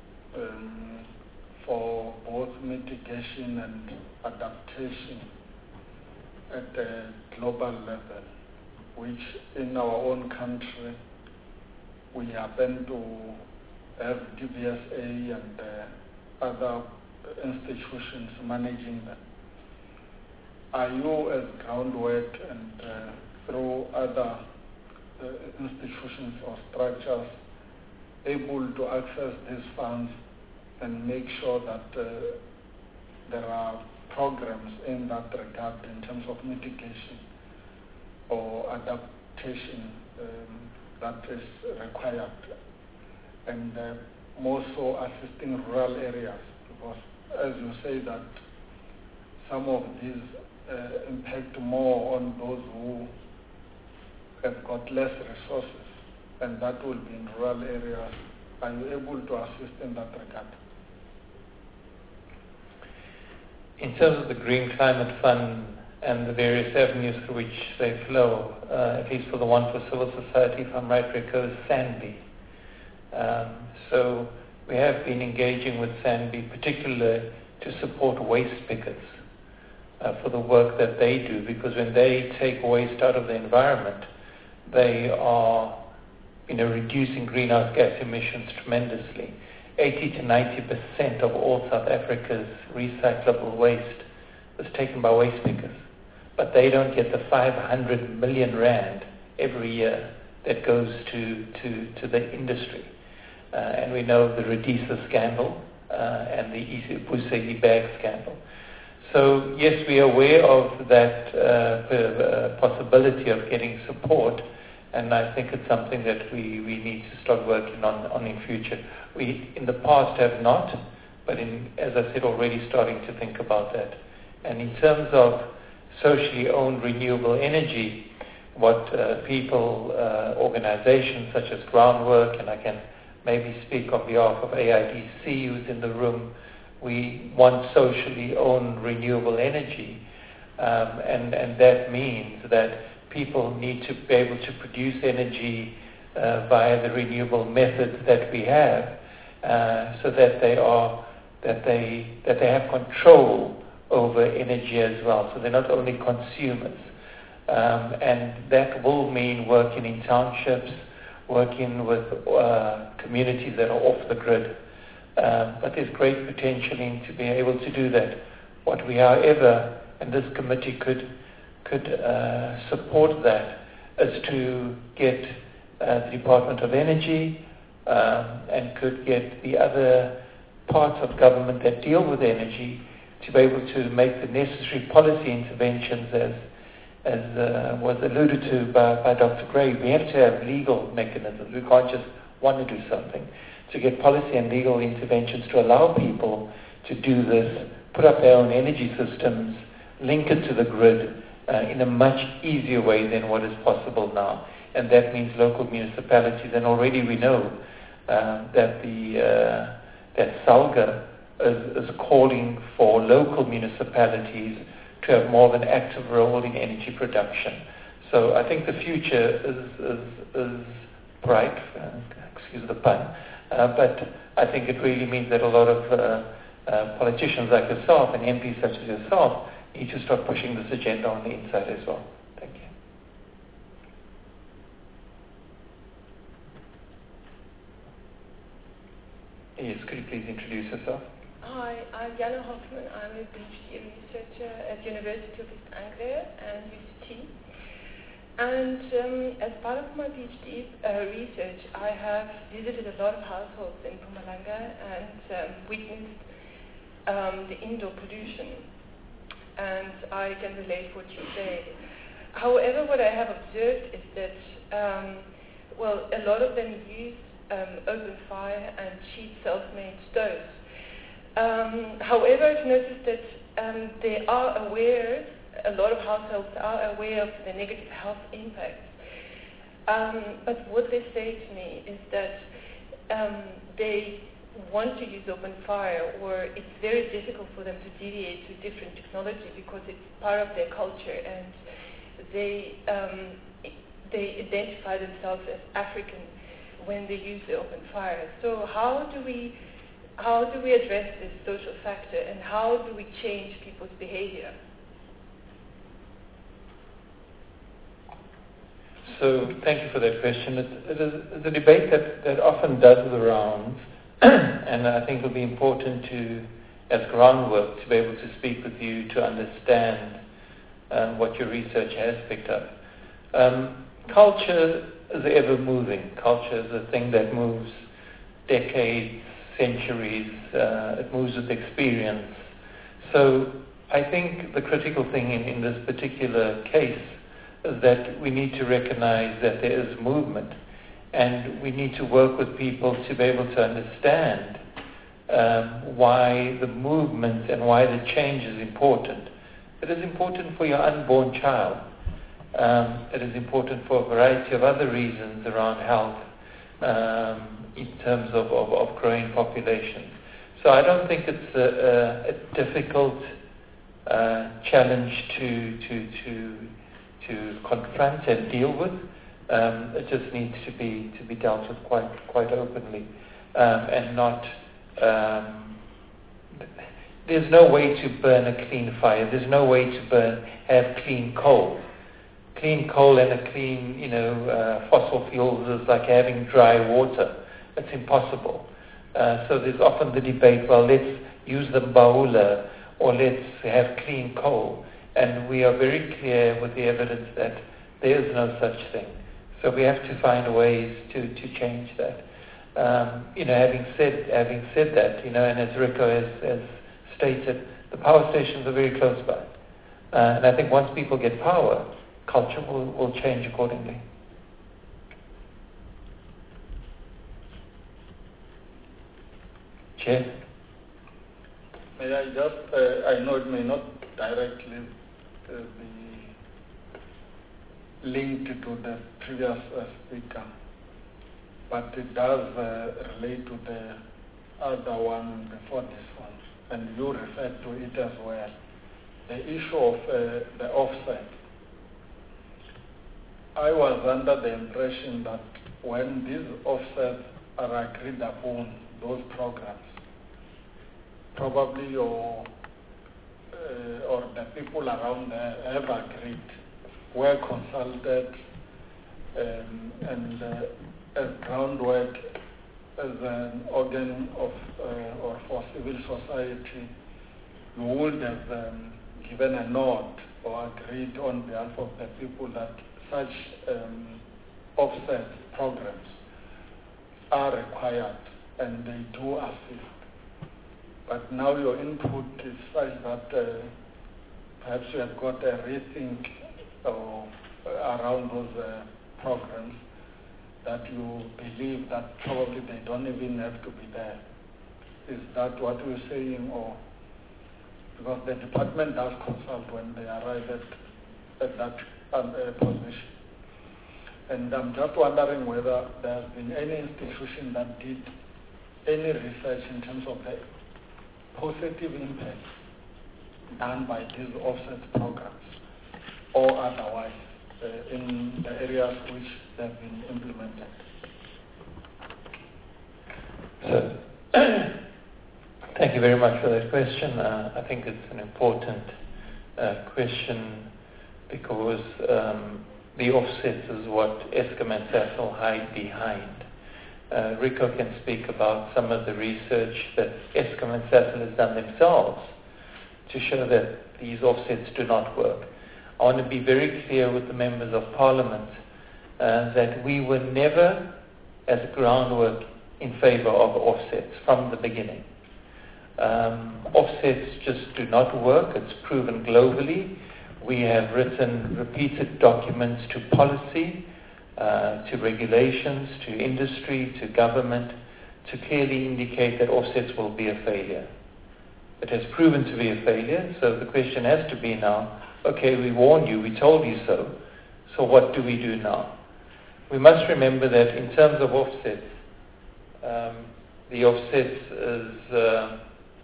for both mitigation and adaptation at a global level, which in our own country we happen to have DVSA and other institutions managing them. Are you, as Groundwork and through other institutions or structures, able to access these funds and make sure that there are programs in that regard in terms of mitigation or adaptation that is required, and more so assisting rural areas? Because as you say that some of these impact more on those who have got less resources, and that will be in rural areas. Are you able to assist in that regard? In terms of the Green Climate Fund and the various avenues through which they flow, at least for the one for civil society, if I'm right, Rico, is SANBI. So we have been engaging with SANBI, particularly to support waste pickers for the work that they do, because when they take waste out of the environment, they are reducing greenhouse gas emissions tremendously. 80 to 90% of all South Africa's recyclable waste is taken by waste pickers. But they don't get the 500 million rand every year that goes to the industry. And we know the Rhodesia scandal and the Busa e-bag scandal. So yes, we are aware of that possibility of getting support, and I think it's something that we need to start working on in future. We in the past have not, but as I said already, starting to think about that. And in terms of socially owned renewable energy, what people, organizations such as Groundwork, and I can maybe speak on behalf of AIDC who's in the room, we want socially owned renewable energy, and that means that people need to be able to produce energy via the renewable methods that we have, so that they have control over energy as well. So they're not only consumers, and that will mean working in townships, working with communities that are off the grid. But there's great potential in to be able to do that. What we, however, and this committee could support that, is to get the Department of Energy and could get the other parts of government that deal with energy to be able to make the necessary policy interventions, as was alluded to by Dr. Gray. We have to have legal mechanisms. We can't just want to do something. To get policy and legal interventions to allow people to do this, put up their own energy systems, link it to the grid in a much easier way than what is possible now. And that means local municipalities. And already we know that SALGA is calling for local municipalities to have more of an active role in energy production. So I think the future is bright, excuse the pun, but I think it really means that a lot of politicians like yourself and MPs such as yourself need to start pushing this agenda on the inside as well. Thank you. Yes, could you please introduce yourself? Hi, I'm Jana Hoffman. I'm a PhD researcher at University of East Anglia and UCT. And as part of my PhD research, I have visited a lot of households in Mpumalanga and witnessed the indoor pollution. And I can relate what you say. However, what I have observed is that, a lot of them use open fire and cheap self-made stoves. However, I've noticed that they are aware, a lot of households are aware of the negative health impacts. But what they say to me is that they want to use open fire, or it's very difficult for them to deviate to different technology because it's part of their culture, and they identify themselves as African when they use the open fire. So how do we address this social factor, and how do we change people's behavior? So thank you for that question. It is a debate that often does the rounds, and I think it will be important to, as groundwork, to be able to speak with you to understand what your research has picked up. Culture is ever moving. Culture is a thing that moves decades, centuries. It moves with experience. So I think the critical thing in this particular case is that we need to recognize that there is movement, and we need to work with people to be able to understand why the movement and why the change is important. It is important for your unborn child. It is important for a variety of other reasons around health in terms of growing populations. So I don't think it's a difficult challenge to confront and deal with. It just needs to be dealt with quite openly, and not. There's no way to burn a clean fire. There's no way to have clean coal. Clean coal and a clean, fossil fuels is like having dry water. It's impossible. So there's often the debate, well, let's use the baula, or let's have clean coal. And we are very clear with the evidence that there is no such thing. So we have to find ways to change that. Having said that, and as Rico has stated, the power stations are very close by. And I think once people get power, culture will change accordingly. Chair? May I just, I know it may not directly be linked to the previous speaker, but it does relate to the other one before this one, and you referred to it as well. The issue of the offset. I was under the impression that when these offsets are agreed upon, those programs, probably or the people around there have agreed, were consulted, and as groundwork, as an organ of or for civil society, you would have given a nod or agreed on behalf of the people that such offset programs are required and they do assist. But now your input is such that perhaps you have got a rethink around those programs, that you believe that probably they don't even have to be there. Is that what you're saying? Or because the department does consult when they arrive at that position. And I'm just wondering whether there has been any institution that did any research in terms of the positive impact done by these offset programs or otherwise in the areas which have been implemented. So, thank you very much for that question. I think it's an important question because the offsets is what Eskom and Sasol hide behind. Rico can speak about some of the research that Eskom and Sasol has done themselves to show that these offsets do not work. I want to be very clear with the members of Parliament that we were never, as a groundwork, in favor of offsets from the beginning. Offsets just do not work. It's proven globally. We have written repeated documents to policy, to regulations, to industry, to government, to clearly indicate that offsets will be a failure. It has proven to be a failure, so the question has to be now, okay, we warned you, we told you so, so what do we do now? We must remember that in terms of offsets, the offsets is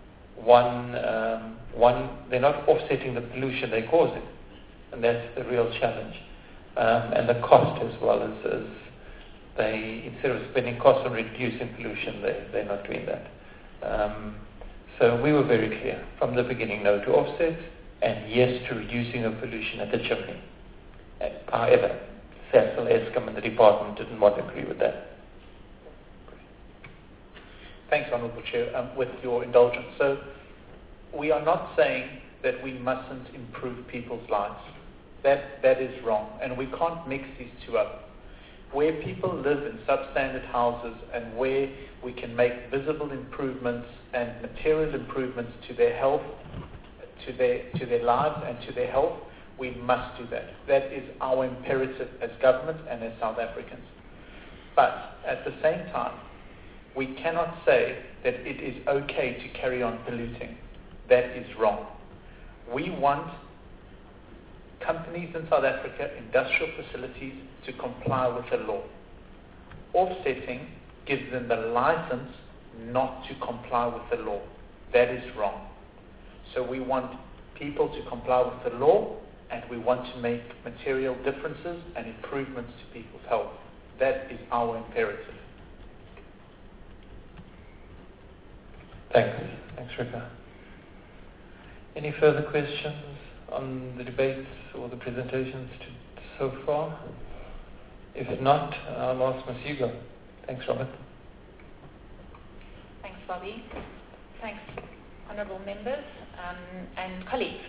they're not offsetting the pollution they're causing, and that's the real challenge. And the cost as well as they, instead of spending costs on reducing pollution, they're not doing that. So we were very clear from the beginning, no to offsets, and yes to reducing of pollution at the chimney. However, Sasol, Eskom and the department didn't want to agree with that. Thanks, Honourable Chair. With your indulgence, so we are not saying that we mustn't improve people's lives. That is wrong, and we can't mix these two up. Where people live in substandard houses and where we can make visible improvements and material improvements to their health, to their lives and to their health, we must do that. That is our imperative as government and as South Africans. But at the same time, we cannot say that it is okay to carry on polluting. That is wrong. We want companies in South Africa, industrial facilities, to comply with the law. Offsetting gives them the license not to comply with the law. That is wrong. So we want people to comply with the law, and we want to make material differences and improvements to people's health. That is our imperative. Thanks. Thanks, Rika. Any further questions on the debates or the presentations so far? If not, I'll ask Ms. Hugo. Thanks, Robert. Thanks, Bobby. Thanks, honourable members and colleagues.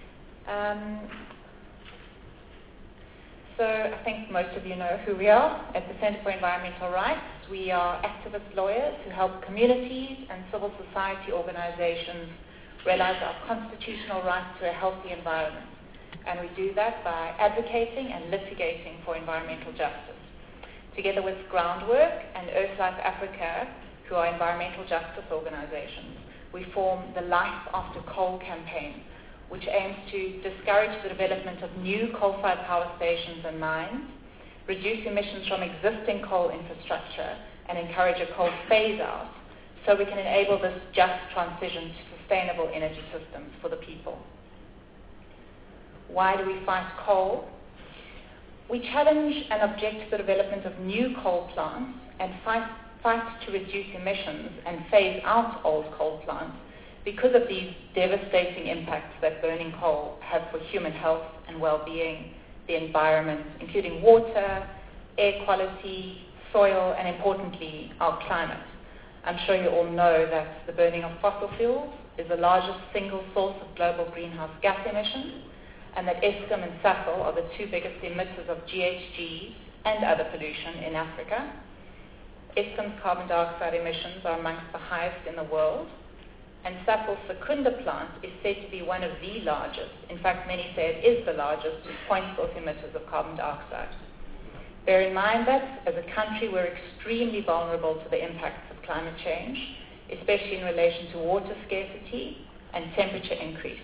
So I think most of you know who we are at the Centre for Environmental Rights. We are activist lawyers who help communities and civil society organisations realise our constitutional right to a healthy environment. And we do that by advocating and litigating for environmental justice. Together with Groundwork and EarthLife Africa, who are environmental justice organisations, we form the Life After Coal campaign, which aims to discourage the development of new coal-fired power stations and mines, reduce emissions from existing coal infrastructure, and encourage a coal phase-out so we can enable this just transition to sustainable energy systems for the people. Why do we fight coal? We challenge and object to the development of new coal plants and fight to reduce emissions and phase out old coal plants because of these devastating impacts that burning coal have for human health and well-being, the environment, including water, air quality, soil, and importantly, our climate. I'm sure you all know that the burning of fossil fuels is the largest single source of global greenhouse gas emissions, and that Eskom and Sasol are the two biggest emitters of GHGs and other pollution in Africa. Eskom's carbon dioxide emissions are amongst the highest in the world, and Sasol's Secunda plant is said to be one of the largest, in fact many say it is the largest, point source emitters of carbon dioxide. Bear in mind that as a country we're extremely vulnerable to the impacts of climate change, especially in relation to water scarcity and temperature increase.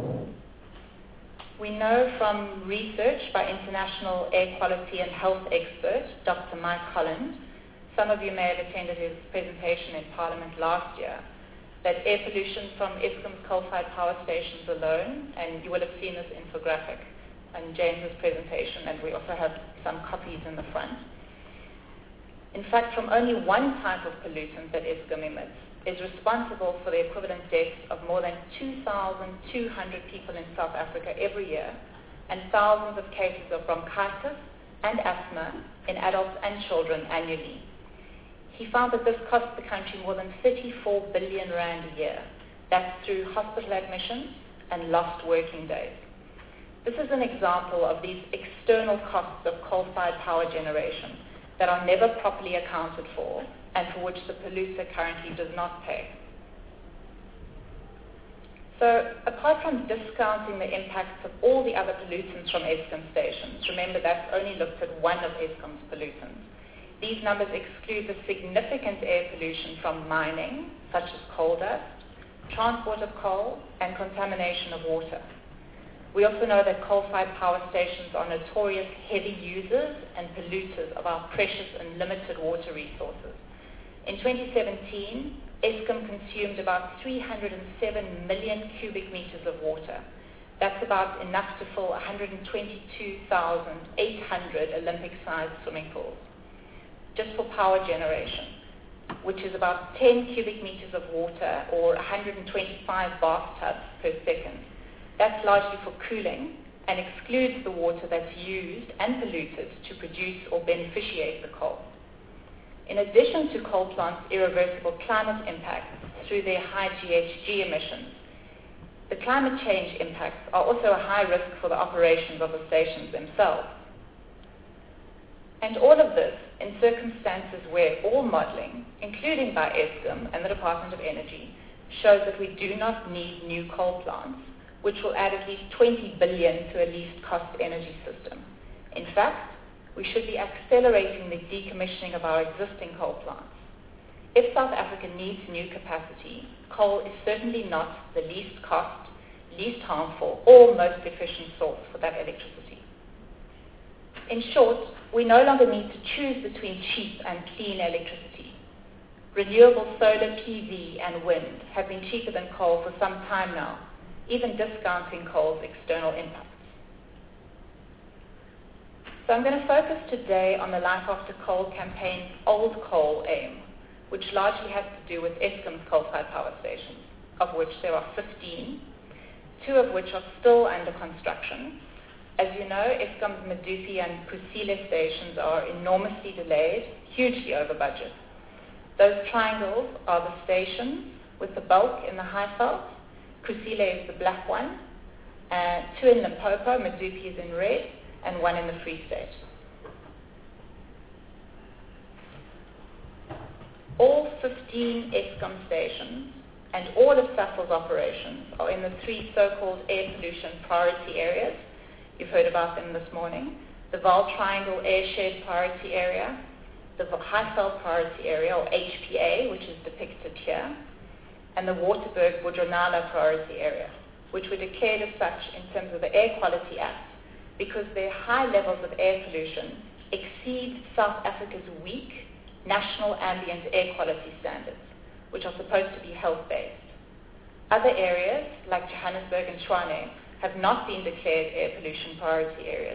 We know from research by international air quality and health expert Dr. Mike Holland, some of you may have attended his presentation in Parliament last year, that air pollution from Eskom's coal-fired power stations alone, and you will have seen this infographic in James's presentation, and we also have some copies in the front. In fact, from only one type of pollutant that Eskom emits is responsible for the equivalent deaths of more than 2,200 people in South Africa every year, and thousands of cases of bronchitis and asthma in adults and children annually. He found that this costs the country more than 34 billion rand a year. That's through hospital admissions and lost working days. This is an example of these external costs of coal-fired power generation that are never properly accounted for and for which the polluter currently does not pay. So apart from discounting the impacts of all the other pollutants from Eskom stations, remember that's only looked at one of Eskom's pollutants, these numbers exclude the significant air pollution from mining, such as coal dust, transport of coal, and contamination of water. We also know that coal-fired power stations are notorious heavy users and polluters of our precious and limited water resources. In 2017, Eskom consumed about 307 million cubic meters of water. That's about enough to fill 122,800 Olympic-sized swimming pools, just for power generation, which is about 10 cubic meters of water or 125 bathtubs per second. That's largely for cooling and excludes the water that's used and polluted to produce or beneficiate the coal. In addition to coal plants' irreversible climate impacts through their high GHG emissions, the climate change impacts are also a high risk for the operations of the stations themselves. And all of this in circumstances where all modelling, including by Eskom and the Department of Energy, shows that we do not need new coal plants, which will add at least 20 billion to a least cost energy system. In fact, we should be accelerating the decommissioning of our existing coal plants. If South Africa needs new capacity, coal is certainly not the least cost, least harmful, or most efficient source for that electricity. In short, we no longer need to choose between cheap and clean electricity. Renewable solar PV and wind have been cheaper than coal for some time now, even discounting coal's external impacts. So I'm going to focus today on the Life After Coal campaign's Old Coal aim, which largely has to do with Eskom's coal-fired power stations, of which there are 15, 2 of which are still under construction. As you know, Eskom's Medupi and Kusile stations are enormously delayed, hugely over budget. Those triangles are the stations with the bulk in the Highveld. Kusile is the black one, 2 in Limpopo, Medupi is in red, and 1 in the Free State. All 15 Eskom stations and all of Sasol's operations are in the 3 so-called air pollution priority areas. You've heard about them this morning. The Vaal Triangle Airshed Priority Area, the Highveld Priority Area, or HPA, which is depicted here, and the Waterberg Budronala Priority Area, which were declared as such in terms of the Air Quality Act because their high levels of air pollution exceed South Africa's weak national ambient air quality standards, which are supposed to be health-based. Other areas, like Johannesburg and Tshwane, have not been declared air pollution priority areas,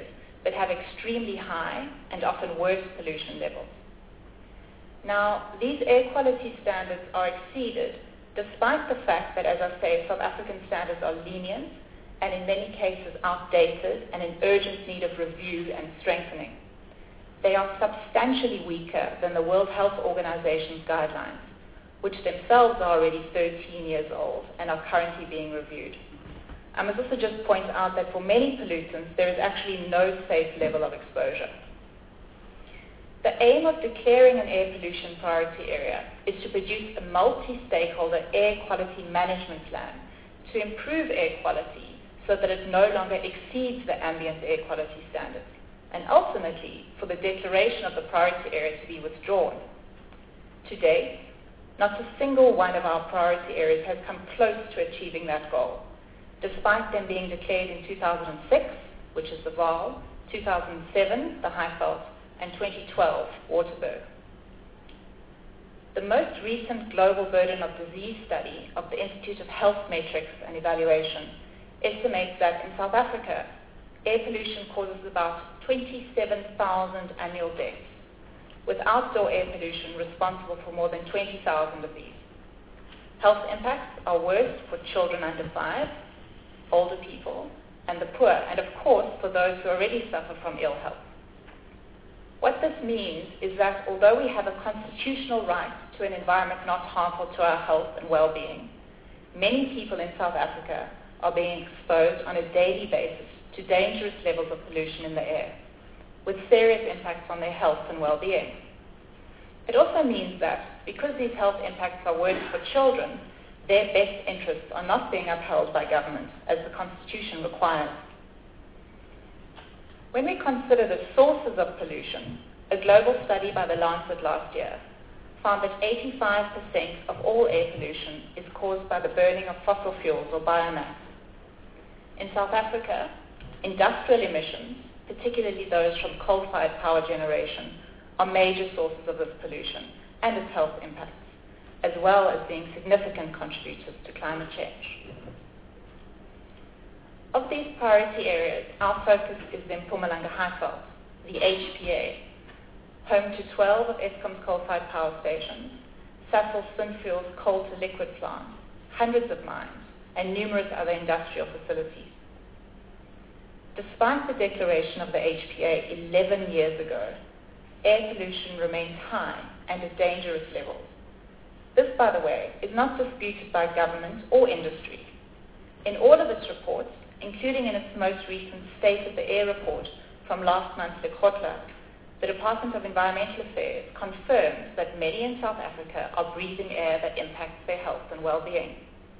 that have extremely high and often worse pollution levels. Now, these air quality standards are exceeded despite the fact that, as I say, South African standards are lenient and in many cases outdated and in urgent need of review and strengthening. They are substantially weaker than the World Health Organization's guidelines, which themselves are already 13 years old and are currently being reviewed. I must also just point out that for many pollutants, there is actually no safe level of exposure. The aim of declaring an air pollution priority area is to produce a multi-stakeholder air quality management plan to improve air quality so that it no longer exceeds the ambient air quality standards, and ultimately for the declaration of the priority area to be withdrawn. To date, not a single one of our priority areas has come close to achieving that goal, despite them being declared in 2006, which is the Vaal, 2007, the Highveld, and 2012, Waterberg. The most recent global burden of disease study of the Institute of Health Metrics and Evaluation estimates that in South Africa, air pollution causes about 27,000 annual deaths, with outdoor air pollution responsible for more than 20,000 of these. Health impacts are worse for children under 5, older people, and the poor, and of course for those who already suffer from ill health. What this means is that although we have a constitutional right to an environment not harmful to our health and well-being, many people in South Africa are being exposed on a daily basis to dangerous levels of pollution in the air, with serious impacts on their health and well-being. It also means that because these health impacts are worse for children, their best interests are not being upheld by government, as the Constitution requires. When we consider the sources of pollution, a global study by The Lancet last year found that 85% of all air pollution is caused by the burning of fossil fuels or biomass. In South Africa, industrial emissions, particularly those from coal-fired power generation, are major sources of this pollution and its health impacts, as well as being significant contributors to climate change. Of these priority areas, our focus is the Mpumalanga Highveld, the HPA, home to 12 of Eskom's coal-fired power stations, Sasol Synfuels coal-to-liquid plant, hundreds of mines, and numerous other industrial facilities. Despite the declaration of the HPA 11 years ago, air pollution remains high and at dangerous levels. This, by the way, is not disputed by government or industry. In all of its reports, including in its most recent State of the Air report from last month, Lekgotla, the Department of Environmental Affairs confirms that many in South Africa are breathing air that impacts their health and well-being.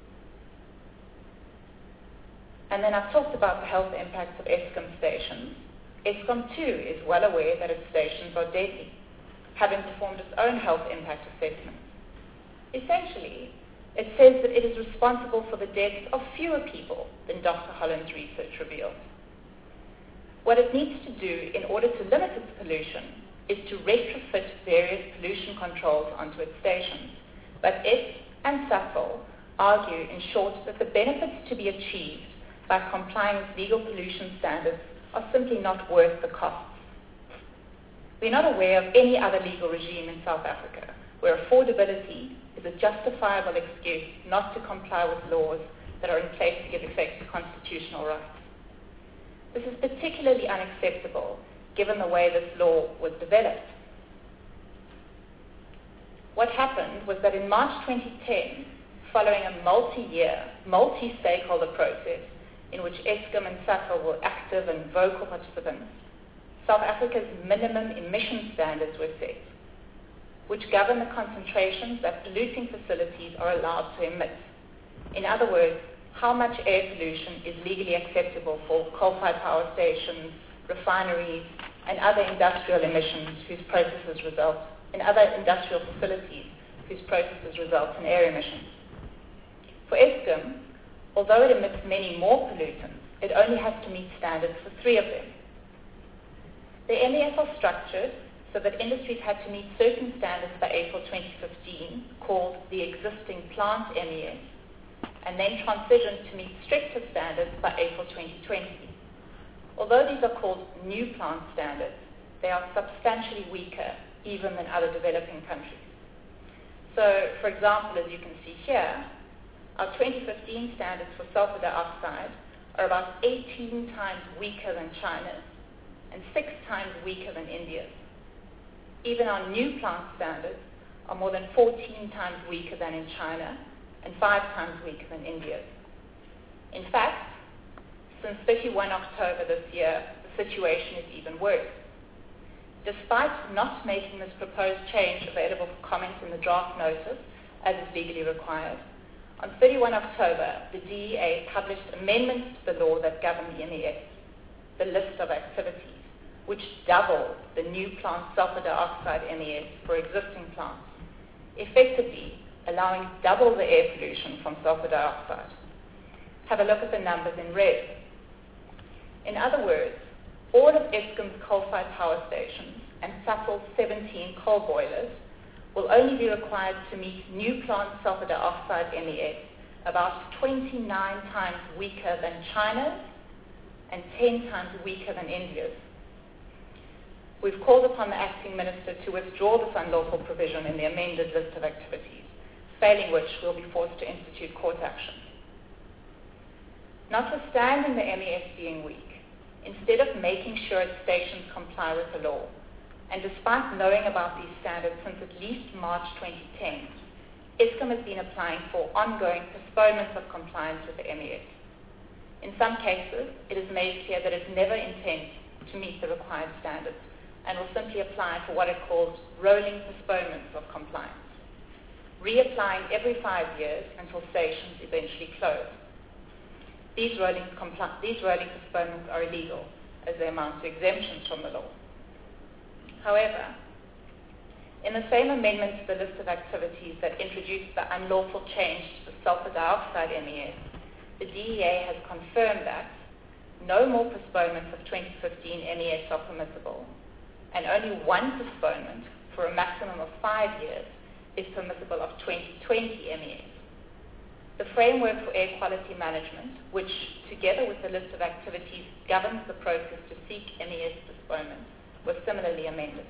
And then I've talked about the health impacts of Eskom stations. Eskom too is well aware that its stations are deadly, having performed its own health impact assessments. Essentially, it says that it is responsible for the deaths of fewer people than Dr. Holland's research revealed. What it needs to do in order to limit its pollution is to retrofit various pollution controls onto its stations. But it and Sasol argue, in short, that the benefits to be achieved by complying with legal pollution standards are simply not worth the costs. We're not aware of any other legal regime in South Africa where affordability is a justifiable excuse not to comply with laws that are in place to give effect to constitutional rights. This is particularly unacceptable given the way this law was developed. What happened was that in March 2010, following a multi-year, multi-stakeholder process in which Eskom and Sasol were active and vocal participants, South Africa's minimum emission standards were set, which govern the concentrations that polluting facilities are allowed to emit. In other words, how much air pollution is legally acceptable for coal-fired power stations, refineries, and other industrial emissions whose processes result in other industrial facilities whose processes result in air emissions. For Eskom, although it emits many more pollutants, it only has to meet standards for 3 of them. The MES are structured so that industries had to meet certain standards by April 2015, called the existing plant MES, and then transitioned to meet stricter standards by April 2020. Although these are called new plant standards, they are substantially weaker even than other developing countries. So, for example, as you can see here, our 2015 standards for sulfur dioxide are about 18 times weaker than China's and 6 times weaker than India's. Even our new plant standards are more than 14 times weaker than in China and 5 times weaker than India's. In fact, since 31 October this year, the situation is even worse. Despite not making this proposed change available for comment in the draft notice, as is legally required, on 31 October, the DEA published amendments to the law that govern the MES, the list of activities, which double the new plant sulfur dioxide MES for existing plants, effectively allowing double the air pollution from sulfur dioxide. Have a look at the numbers in red. In other words, all of Eskom's coal-fired power stations and Sasol's 17 coal boilers will only be required to meet new plant sulfur dioxide MES about 29 times weaker than China's and 10 times weaker than India's. We've called upon the acting minister to withdraw this unlawful provision in the amended list of activities, failing which we'll be forced to institute court action. Notwithstanding the MES being weak, instead of making sure its stations comply with the law, and despite knowing about these standards since at least March 2010, Eskom has been applying for ongoing postponements of compliance with the MES. In some cases, it is made clear that it never intends to meet the required standards and will simply apply for what it calls rolling postponements of compliance, reapplying every 5 years until stations eventually close. These rolling postponements are illegal as they amount to exemptions from the law. However, in the same amendment to the list of activities that introduced the unlawful change to the sulfur dioxide MES, the DEA has confirmed that no more postponements of 2015 MES are permissible, and only one postponement for a maximum of 5 years is permissible of 2020 MES. The framework for air quality management, which together with the list of activities governs the process to seek MES postponement, was similarly amended.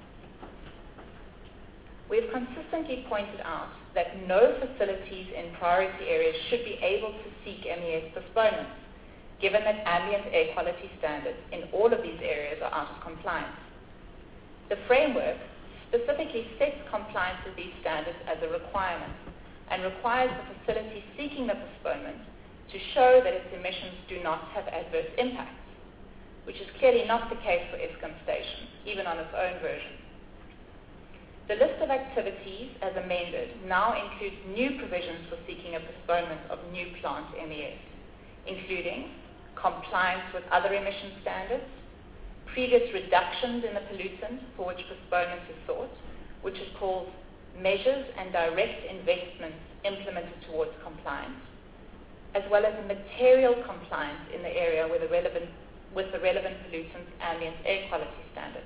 We have consistently pointed out that no facilities in priority areas should be able to seek MES postponements, given that ambient air quality standards in all of these areas are out of compliance. The framework specifically sets compliance with these standards as a requirement and requires the facility seeking the postponement to show that its emissions do not have adverse impacts, which is clearly not the case for Eskom stations, even on its own version. The list of activities, as amended, now includes new provisions for seeking a postponement of new plant MES, including compliance with other emission standards, previous reductions in the pollutant for which postponement is sought, which is called measures and direct investments implemented towards compliance, as well as material compliance in the area with the relevant pollutants ambient air quality standards.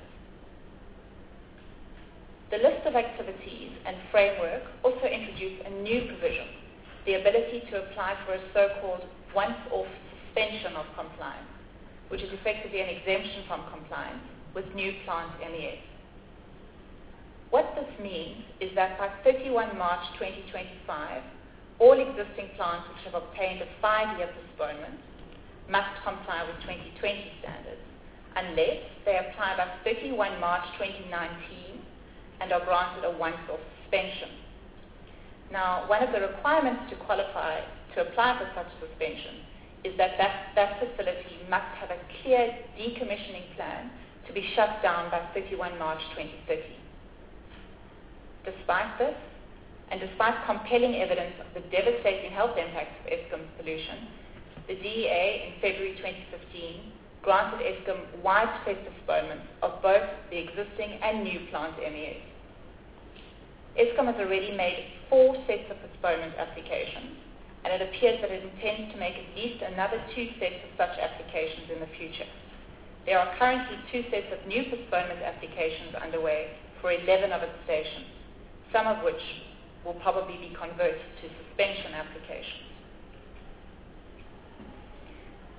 The list of activities and framework also introduce a new provision, the ability to apply for a so-called once-off suspension of compliance, which is effectively an exemption from compliance with new plant MES. What this means is that by 31 March 2025, all existing plants which have obtained a 5-year postponement must comply with 2020 standards, unless they apply by 31 March 2019 and are granted a once-off suspension. Now, one of the requirements to qualify to apply for such suspension is that facility must have a clear decommissioning plan to be shut down by 31 March 2030. Despite this, and despite compelling evidence of the devastating health impacts of Eskom's pollution, the DEA in February 2015 granted Eskom widespread postponements of both the existing and new plant MES. Eskom has already made 4 sets of postponement applications, and it appears that it intends to make at least another 2 sets of such applications in the future. There are currently 2 sets of new postponement applications underway for 11 of its stations, some of which will probably be converted to suspension applications.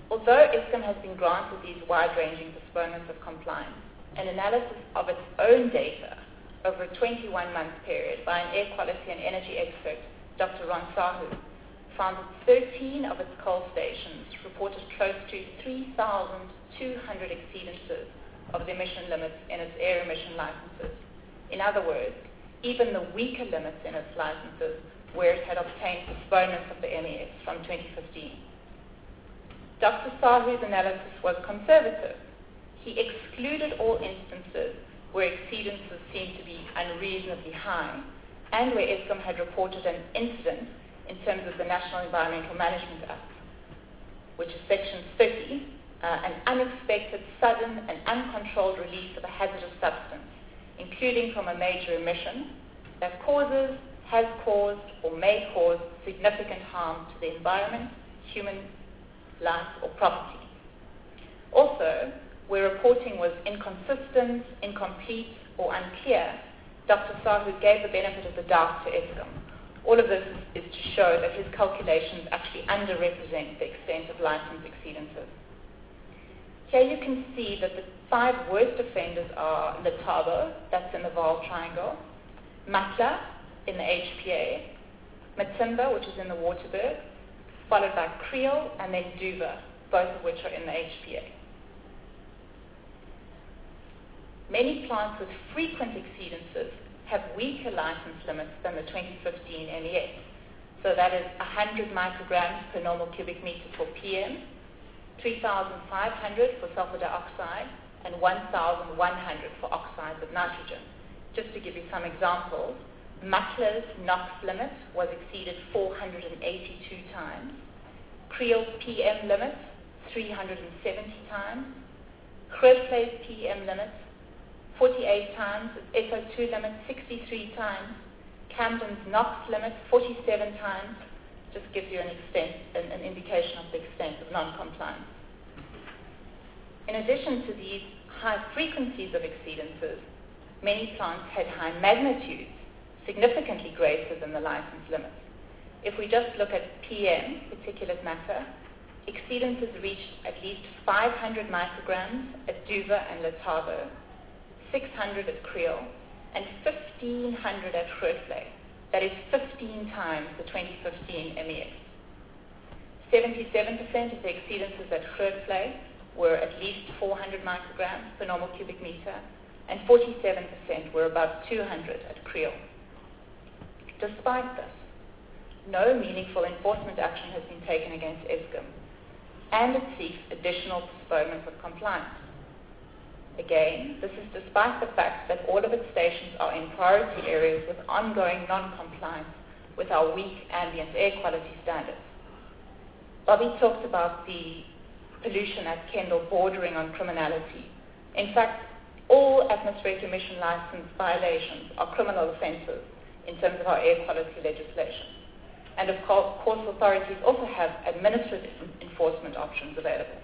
Although Eskom has been granted these wide-ranging postponements of compliance, an analysis of its own data over a 21-month period by an air quality and energy expert, Dr. Ron Sahu, found that 13 of its coal stations reported close to 3,200 exceedances of the emission limits in its air emission licenses. In other words, even the weaker limits in its licenses where it had obtained postponements of the MES from 2015. Dr. Sahu's analysis was conservative. He excluded all instances where exceedances seemed to be unreasonably high and where Eskom had reported an incident in terms of the National Environmental Management Act, which is Section 30, an unexpected, sudden and uncontrolled release of a hazardous substance, including from a major emission that causes, has caused, or may cause significant harm to the environment, human life, or property. Also, where reporting was inconsistent, incomplete, or unclear, Dr. Sahu gave the benefit of the doubt to Eskom. All of this is to show that his calculations actually underrepresent the extent of license exceedances. Here you can see that the 5 worst offenders are Letaba, that's in the Vaal Triangle, Matla in the HPA, Matimba, which is in the Waterberg, followed by Creel, and then Duva, both of which are in the HPA. Many plants with frequent exceedances have weaker license limits than the 2015 MES. So that is 100 micrograms per normal cubic meter for PM, 3,500 for sulfur dioxide, and 1,100 for oxides of nitrogen. Just to give you some examples, Matla's NOx limit was exceeded 482 times, Creel's PM limit 370 times, Grootplay's PM limit 48 times, its SO2 limit 63 times, Camden's NOx limit 47 times. Just gives you an indication of the extent of non-compliance. In addition to these high frequencies of exceedances, many plants had high magnitudes, significantly greater than the license limits. If we just look at PM, particulate matter, exceedances reached at least 500 micrograms at Duva and Letaba, 600 at Creel, and 1,500 at Grootplay. That is 15 times the 2015 MES. 77% of the exceedances at Grootplay were at least 400 micrograms per normal cubic meter, and 47% were above 200 at Creel. Despite this, no meaningful enforcement action has been taken against Eskom, and it seeks additional postponements of compliance. Again, this is despite the fact that all of its stations are in priority areas with ongoing non-compliance with our weak ambient air quality standards. Bobby talked about the pollution at Kendal bordering on criminality. In fact, all atmospheric emission license violations are criminal offences in terms of our air quality legislation. And of course, authorities also have administrative enforcement options available.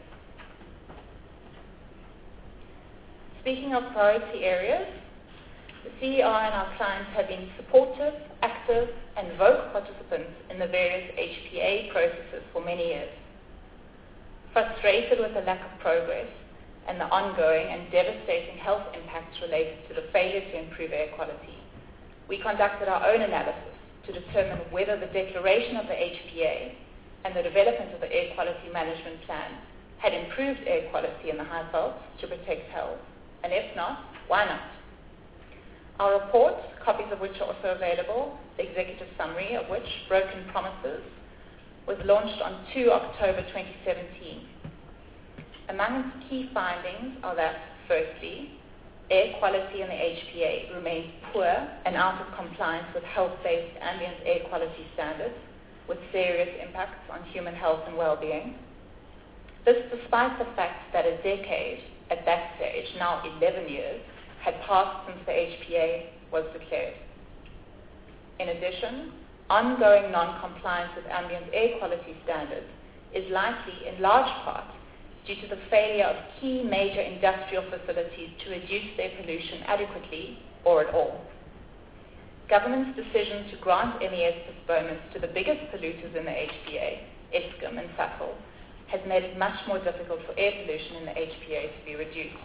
Speaking of priority areas, the CER and our clients have been supportive, active, and vocal participants in the various HPA processes for many years. Frustrated with the lack of progress and the ongoing and devastating health impacts related to the failure to improve air quality, we conducted our own analysis to determine whether the declaration of the HPA and the development of the Air Quality Management Plan had improved air quality in the Highveld to protect health, and if not, why not? Our report, copies of which are also available, the executive summary of which, Broken Promises, was launched on 2 October 2017. Among its key findings are that, firstly, air quality in the HPA remains poor and out of compliance with health-based ambient air quality standards, with serious impacts on human health and well-being. This despite the fact that a decade at that stage, now 11 years, had passed since the HPA was declared. In addition, ongoing non-compliance with ambient air quality standards is likely in large part due to the failure of key major industrial facilities to reduce their pollution adequately or at all. Government's decision to grant MES postponements to the biggest polluters in the HPA, Eskom and Sasol, has made it much more difficult for air pollution in the HPA to be reduced.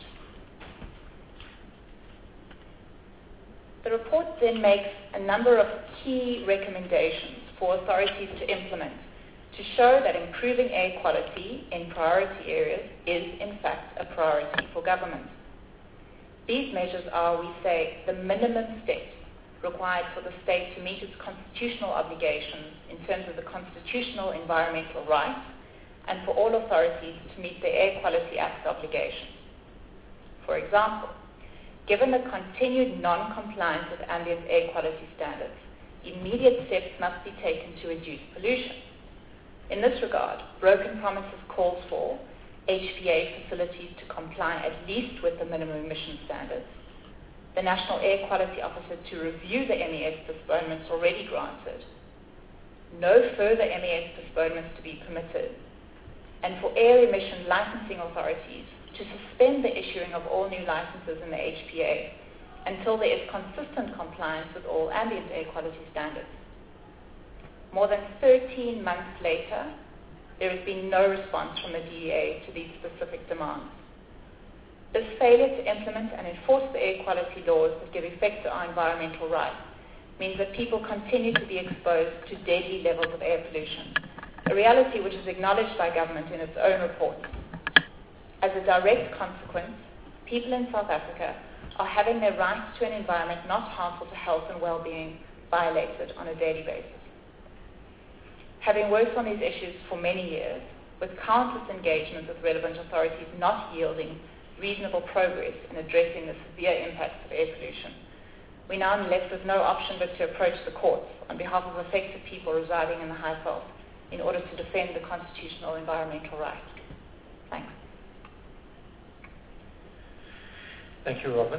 The report then makes a number of key recommendations for authorities to implement to show that improving air quality in priority areas is in fact a priority for government. These measures are, we say, the minimum steps required for the state to meet its constitutional obligations in terms of the constitutional environmental rights and for all authorities to meet the Air Quality Act obligations. For example, given the continued non-compliance with ambient air quality standards, immediate steps must be taken to reduce pollution. In this regard, Broken Promises calls for HPA facilities to comply at least with the minimum emission standards, the National Air Quality Officer to review the MES postponements already granted, no further MES postponements to be permitted, and for air emission licensing authorities to suspend the issuing of all new licenses in the HPA until there is consistent compliance with all ambient air quality standards. More than 13 months later, there has been no response from the DEA to these specific demands. This failure to implement and enforce the air quality laws that give effect to our environmental rights means that people continue to be exposed to deadly levels of air pollution, a reality which is acknowledged by government in its own reports. As a direct consequence, people in South Africa are having their rights to an environment not harmful to health and well-being violated on a daily basis. Having worked on these issues for many years, with countless engagements with relevant authorities not yielding reasonable progress in addressing the severe impacts of air pollution, we now are left with no option but to approach the courts on behalf of affected people residing in the Highveld in order to defend the constitutional environmental rights. Thanks. Thank you, Robin.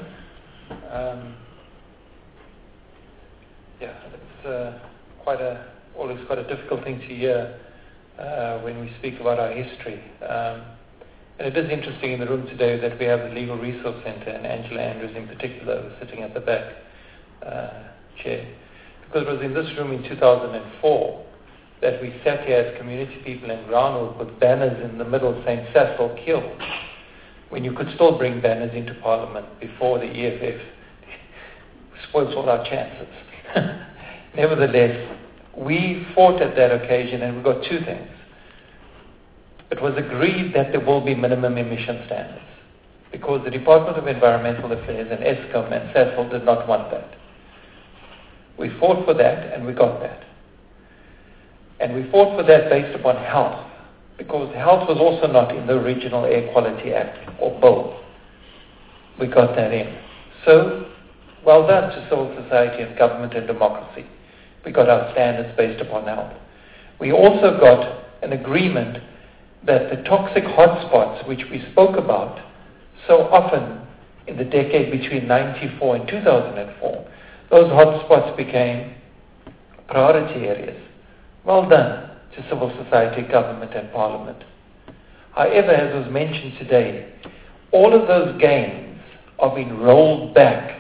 It's always quite a difficult thing to hear when we speak about our history. And it is interesting in the room today that we have the Legal Resource Centre and Angela Andrews in particular who's sitting at the back chair. Because it was in this room in 2004 that we sat here as community people in Groundwork with banners in the middle saying Sasol killed, when you could still bring banners into Parliament before the EFF spoils all our chances. Nevertheless, we fought at that occasion and we got two things. It was agreed that there will be minimum emission standards because the Department of Environmental Affairs and Eskom and Sasol did not want that. We fought for that and we got that. And we fought for that based upon health, because health was also not in the original Air Quality Act or both. We got that in. So, well done to civil society and government and democracy. We got our standards based upon health. We also got an agreement that the toxic hotspots, which we spoke about so often in the decade between 1994 and 2004, those hotspots became priority areas. Well done to civil society, government and parliament. However, as was mentioned today, all of those gains are being rolled back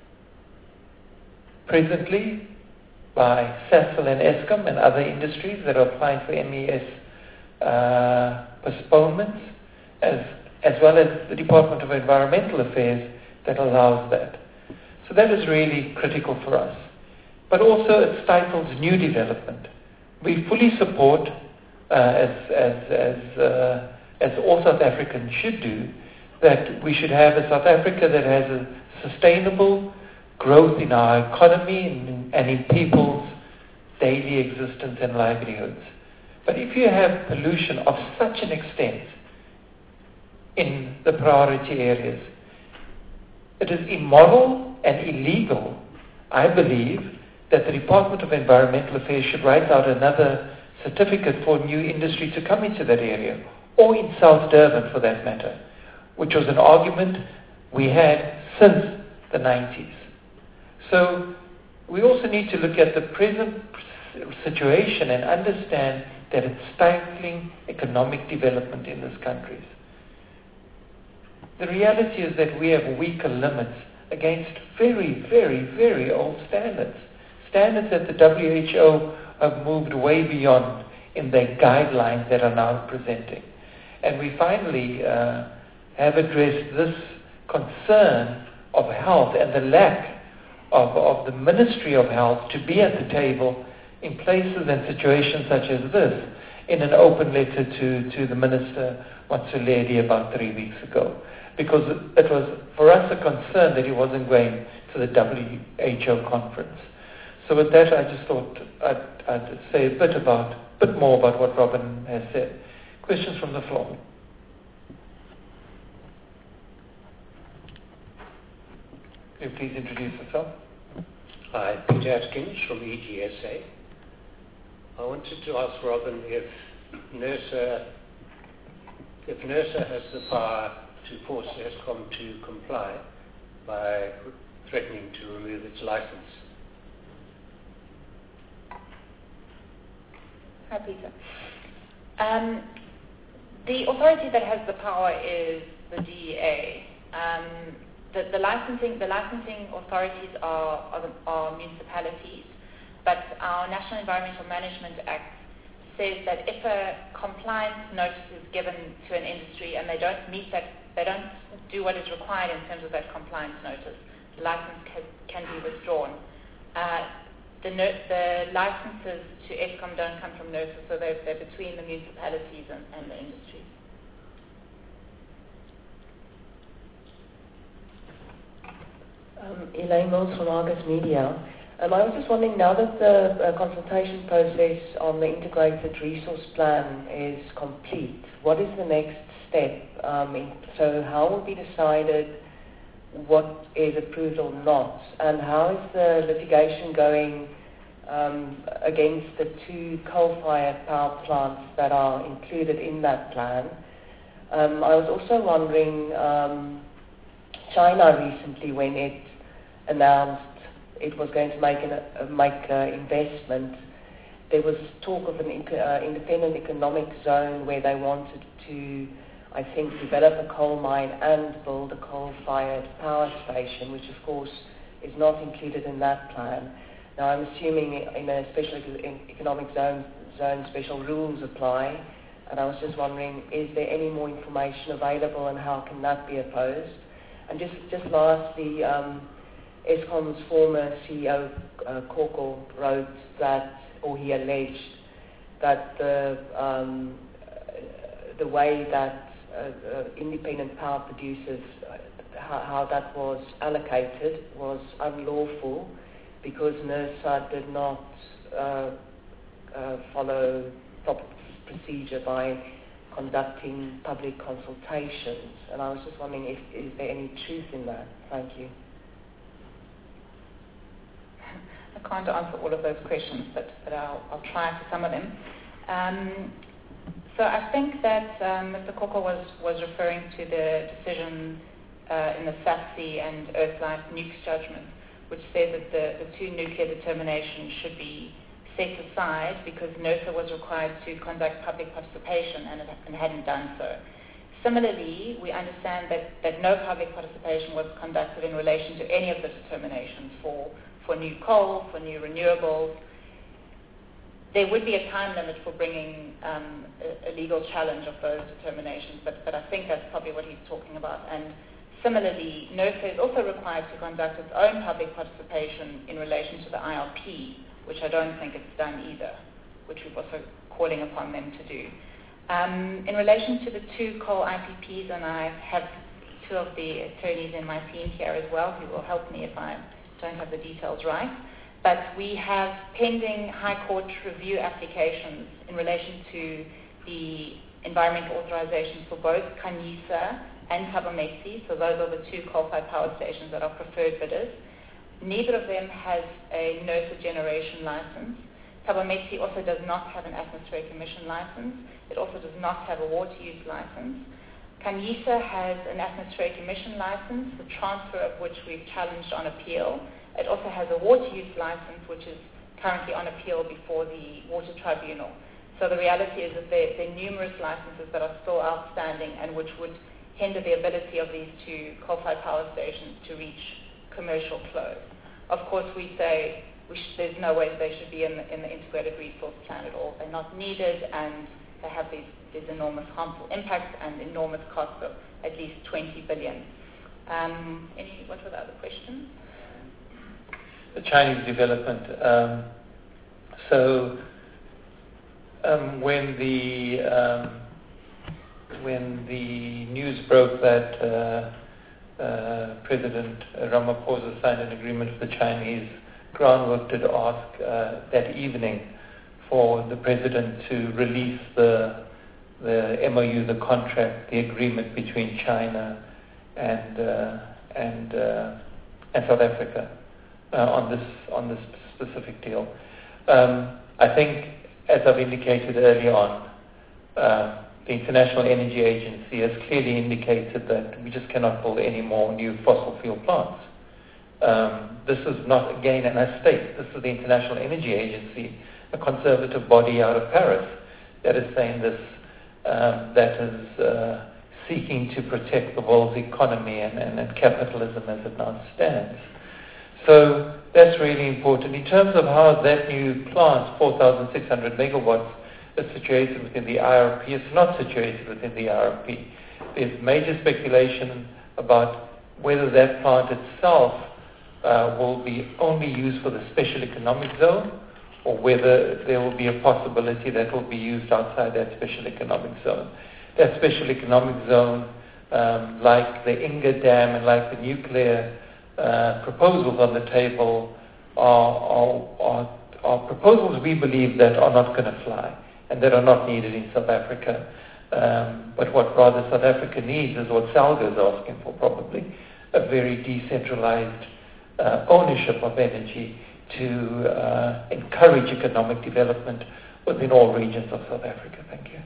presently by Sasol and Eskom and other industries that are applying for MES postponements, as well as the Department of Environmental Affairs that allows that. So that is really critical for us. But also it stifles new development. We fully support, as all South Africans should do, that we should have a South Africa that has a sustainable growth in our economy and in people's daily existence and livelihoods. But if you have pollution of such an extent in the priority areas, it is immoral and illegal, I believe, that the Department of Environmental Affairs should write out another certificate for new industry to come into that area, or in South Durban for that matter, which was an argument we had since the 90s. So we also need to look at the present situation and understand that it's stifling economic development in this country. The reality is that we have weaker limits against very, very, very old standards. Standards that the WHO have moved way beyond in their guidelines that are now presenting. And we finally have addressed this concern of health and the lack of the Ministry of Health to be at the table in places and situations such as this in an open letter to the Minister, Matsuledi, about 3 weeks ago. Because it was, for us, a concern that he wasn't going to the WHO conference. So with that, I just thought I'd say a bit more about what Robin has said. Questions from the floor? Can you please introduce yourself? Hi, Peter Atkins from EGSA. I wanted to ask Robin if NERSA has the power to force Eskom to comply by threatening to remove its license. Hi, Peter. The authority that has the power is the DEA. The licensing authorities are municipalities, but our National Environmental Management Act says that if a compliance notice is given to an industry and they don't do what is required in terms of that compliance notice, the license can be withdrawn. The licenses to Eskom don't come from NERSA, so they're between the municipalities and the industries. Elaine Mills from Argus Media. I was just wondering, now that the consultation process on the integrated resource plan is complete, what is the next step? So how will be decided what is approved or not? And how is the litigation going against the 2 coal-fired power plants that are included in that plan? I was also wondering, China recently, when it announced it was going to make an investment, there was talk of an independent economic zone where they wanted to, I think, develop a coal mine and build a coal-fired power station, which of course is not included in that plan. Now I'm assuming in a special economic zone special rules apply, and I was just wondering, is there any more information available and how can that be opposed? And just lastly, Eskom's former CEO, Kokko, wrote that, or he alleged that the way that independent power producers, how that was allocated was unlawful because NERSA did not follow proper procedure by conducting public consultations. And I was just wondering, is there any truth in that? Thank you. I can't answer all of those questions, but I'll try for some of them. So I think that Mr. Kokko was referring to the decision in the SAFC and Earthlife Nukes judgment, which said that the 2 nuclear determinations should be set aside because NERSA was required to conduct public participation and hadn't done so. Similarly, we understand that no public participation was conducted in relation to any of the determinations for new coal, for new renewables. There would be a time limit for bringing a legal challenge of those determinations, but I think that's probably what he's talking about. And similarly, NERSA is also required to conduct its own public participation in relation to the IRP, which I don't think it's done either, which we're also calling upon them to do. In relation to the 2 coal IPPs, and I have 2 of the attorneys in my team here as well who will help me if I don't have the details right, but we have pending High Court review applications in relation to the environmental authorizations for both Khanyisa and Thabametsi, so those are the 2 coal-fired power stations that are preferred bidders. Neither of them has a NERSA generation license. Thabametsi also does not have an atmospheric emission license. It also does not have a water use license. Khanyisa has an atmospheric emission license, the transfer of which we've challenged on appeal. It also has a water use license, which is currently on appeal before the Water Tribunal. So the reality is that there are numerous licenses that are still outstanding and which would hinder the ability of these 2 coal-fired power stations to reach commercial flow. Of course, we say there's no way they should be in the integrated resource plan at all. They're not needed, and they have these enormous harmful impacts and enormous costs of at least 20 billion. What were the other questions? The Chinese development. When the news broke that President Ramaphosa signed an agreement with the Chinese, Groundwork did ask that evening for the President to release the MOU, the contract, the agreement between China and South Africa on this specific deal. I think, as I've indicated early on, the International Energy Agency has clearly indicated that we just cannot build any more new fossil fuel plants. This is not, again, and I state, this is the International Energy Agency, a conservative body out of Paris, that is saying this, that is seeking to protect the world's economy and capitalism as it now stands. So that's really important. In terms of how that new plant, 4,600 megawatts, is situated within the IRP, it's not situated within the IRP. There's major speculation about whether that plant itself will be only used for the special economic zone, or whether there will be a possibility that will be used outside that special economic zone. That special economic zone, like the Inga Dam and like the nuclear proposals on the table, are proposals we believe that are not going to fly and that are not needed in South Africa. But what rather South Africa needs is what Salga is asking for, probably, a very decentralized ownership of energy to encourage economic development within all regions of South Africa. Thank you.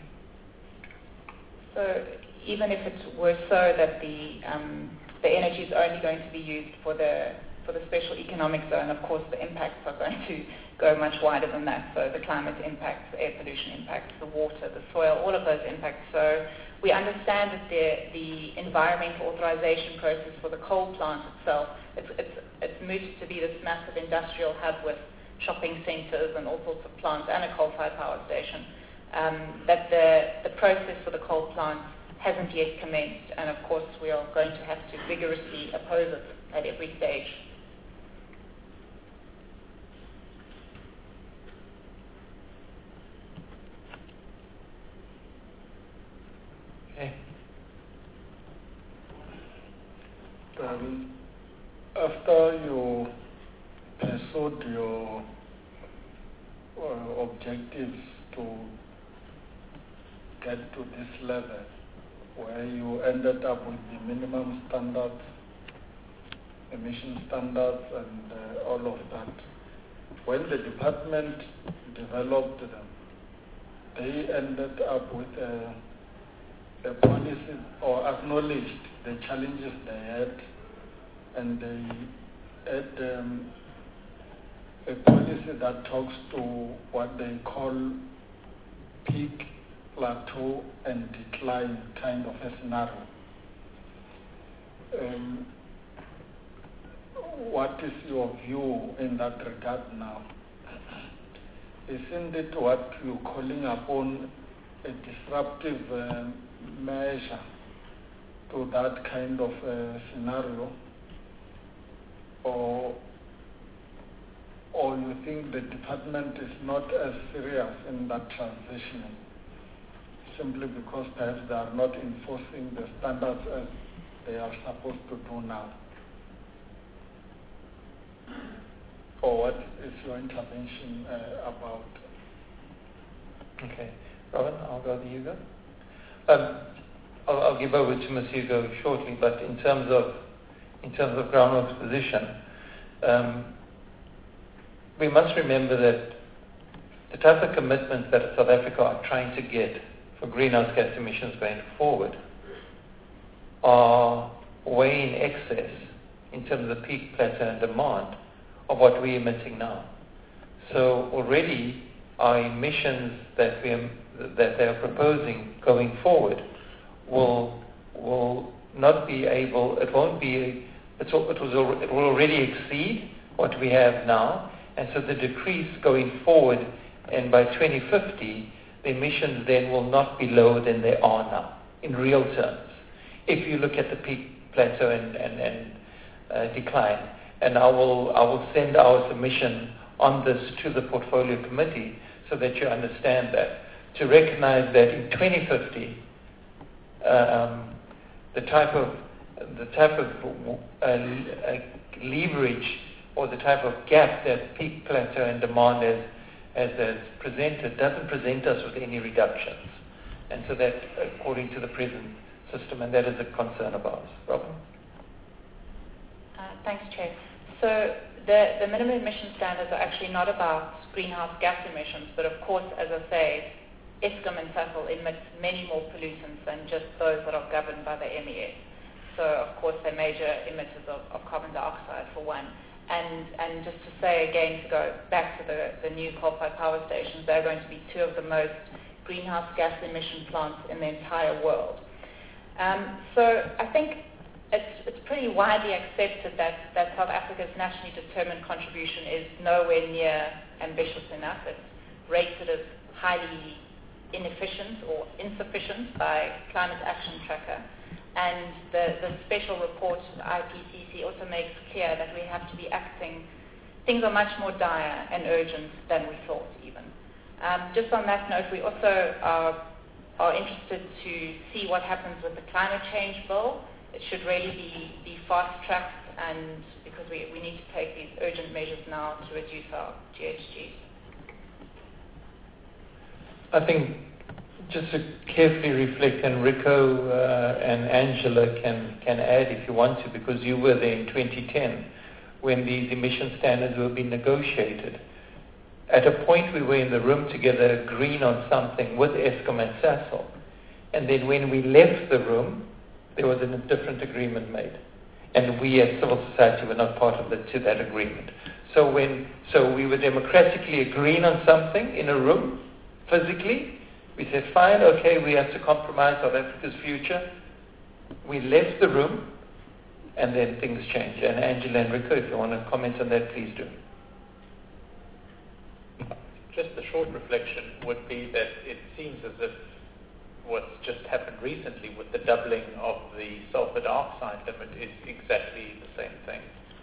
So even if it were so that the energy is only going to be used for the special economic zone, of course the impacts are going to go much wider than that. So the climate impacts, the air pollution impacts, the water, the soil, all of those impacts. So we understand that the environmental authorization process for the coal plant itself, it's mooted to be this massive industrial hub with shopping centres and all sorts of plants and a coal-fired power station. That the process for the coal plant hasn't yet commenced, and of course we are going to have to vigorously oppose it at every stage. Okay. After you pursued your objectives to get to this level, where you ended up with the minimum standards, emission standards, and all of that, when the department developed them, they ended up with a policy, or acknowledged the challenges they had, and they had a policy that talks to what they call peak, plateau, and decline kind of a scenario. What is your view in that regard now? Isn't it what you're calling upon a disruptive measure to that kind of scenario, or you think the department is not as serious in that transition, simply because perhaps they are not enforcing the standards as they are supposed to do now? Or what is your intervention about? Okay. Robin, I'll go to Hugo. I'll give over to Ms. Hugo shortly, but in terms of Groundwork's position, we must remember that the type of commitments that South Africa are trying to get for greenhouse gas emissions going forward are way in excess in terms of peak, plateau, and demand of what we're emitting now. So already our emissions that they are proposing going forward will not be able. It won't be. It will already exceed what we have now, and so the decrease going forward, and by 2050, the emissions then will not be lower than they are now, in real terms. If you look at the peak, plateau, and decline, and I will send our submission on this to the portfolio committee so that you understand that, to recognize that in 2050, the type of leverage or the type of gap that peak, plateau, and demand has presented doesn't present us with any reductions. And so that's according to the present system, and that is a concern of ours. Robin? Thanks, Chair. So the minimum emission standards are actually not about greenhouse gas emissions, but of course, as I say, Eskom and Sasol emits many more pollutants than just those that are governed by the MES. So, of course, they're major emitters of carbon dioxide, for one. And just to say again, to go back to the new coal-fired power stations, they're going to be two of the most greenhouse gas emission plants in the entire world. So I think it's pretty widely accepted that South Africa's nationally determined contribution is nowhere near ambitious enough. It's rated as highly inefficient or insufficient by Climate Action Tracker. And the special report from the IPCC also makes clear that we have to be acting. Things are much more dire and urgent than we thought even. Just on that note, we also are interested to see what happens with the climate change bill. It should really be fast-tracked, and because we need to take these urgent measures now to reduce our GHGs. I think just to carefully reflect, and Rico and Angela can add if you want to, because you were there in 2010 when these emission standards were being negotiated. At a point we were in the room together agreeing on something with Eskom and Sasol, and then when we left the room, there was a different agreement made. And we as civil society were not part of that agreement. So we were democratically agreeing on something in a room, physically, we said, fine, okay, we have to compromise South Africa's future. We left the room, and then things changed. And Angela and Rico, if you want to comment on that, please do. Just a short reflection would be that it seems as if what's just happened recently with the doubling of the sulfur dioxide limit is exactly the same thing.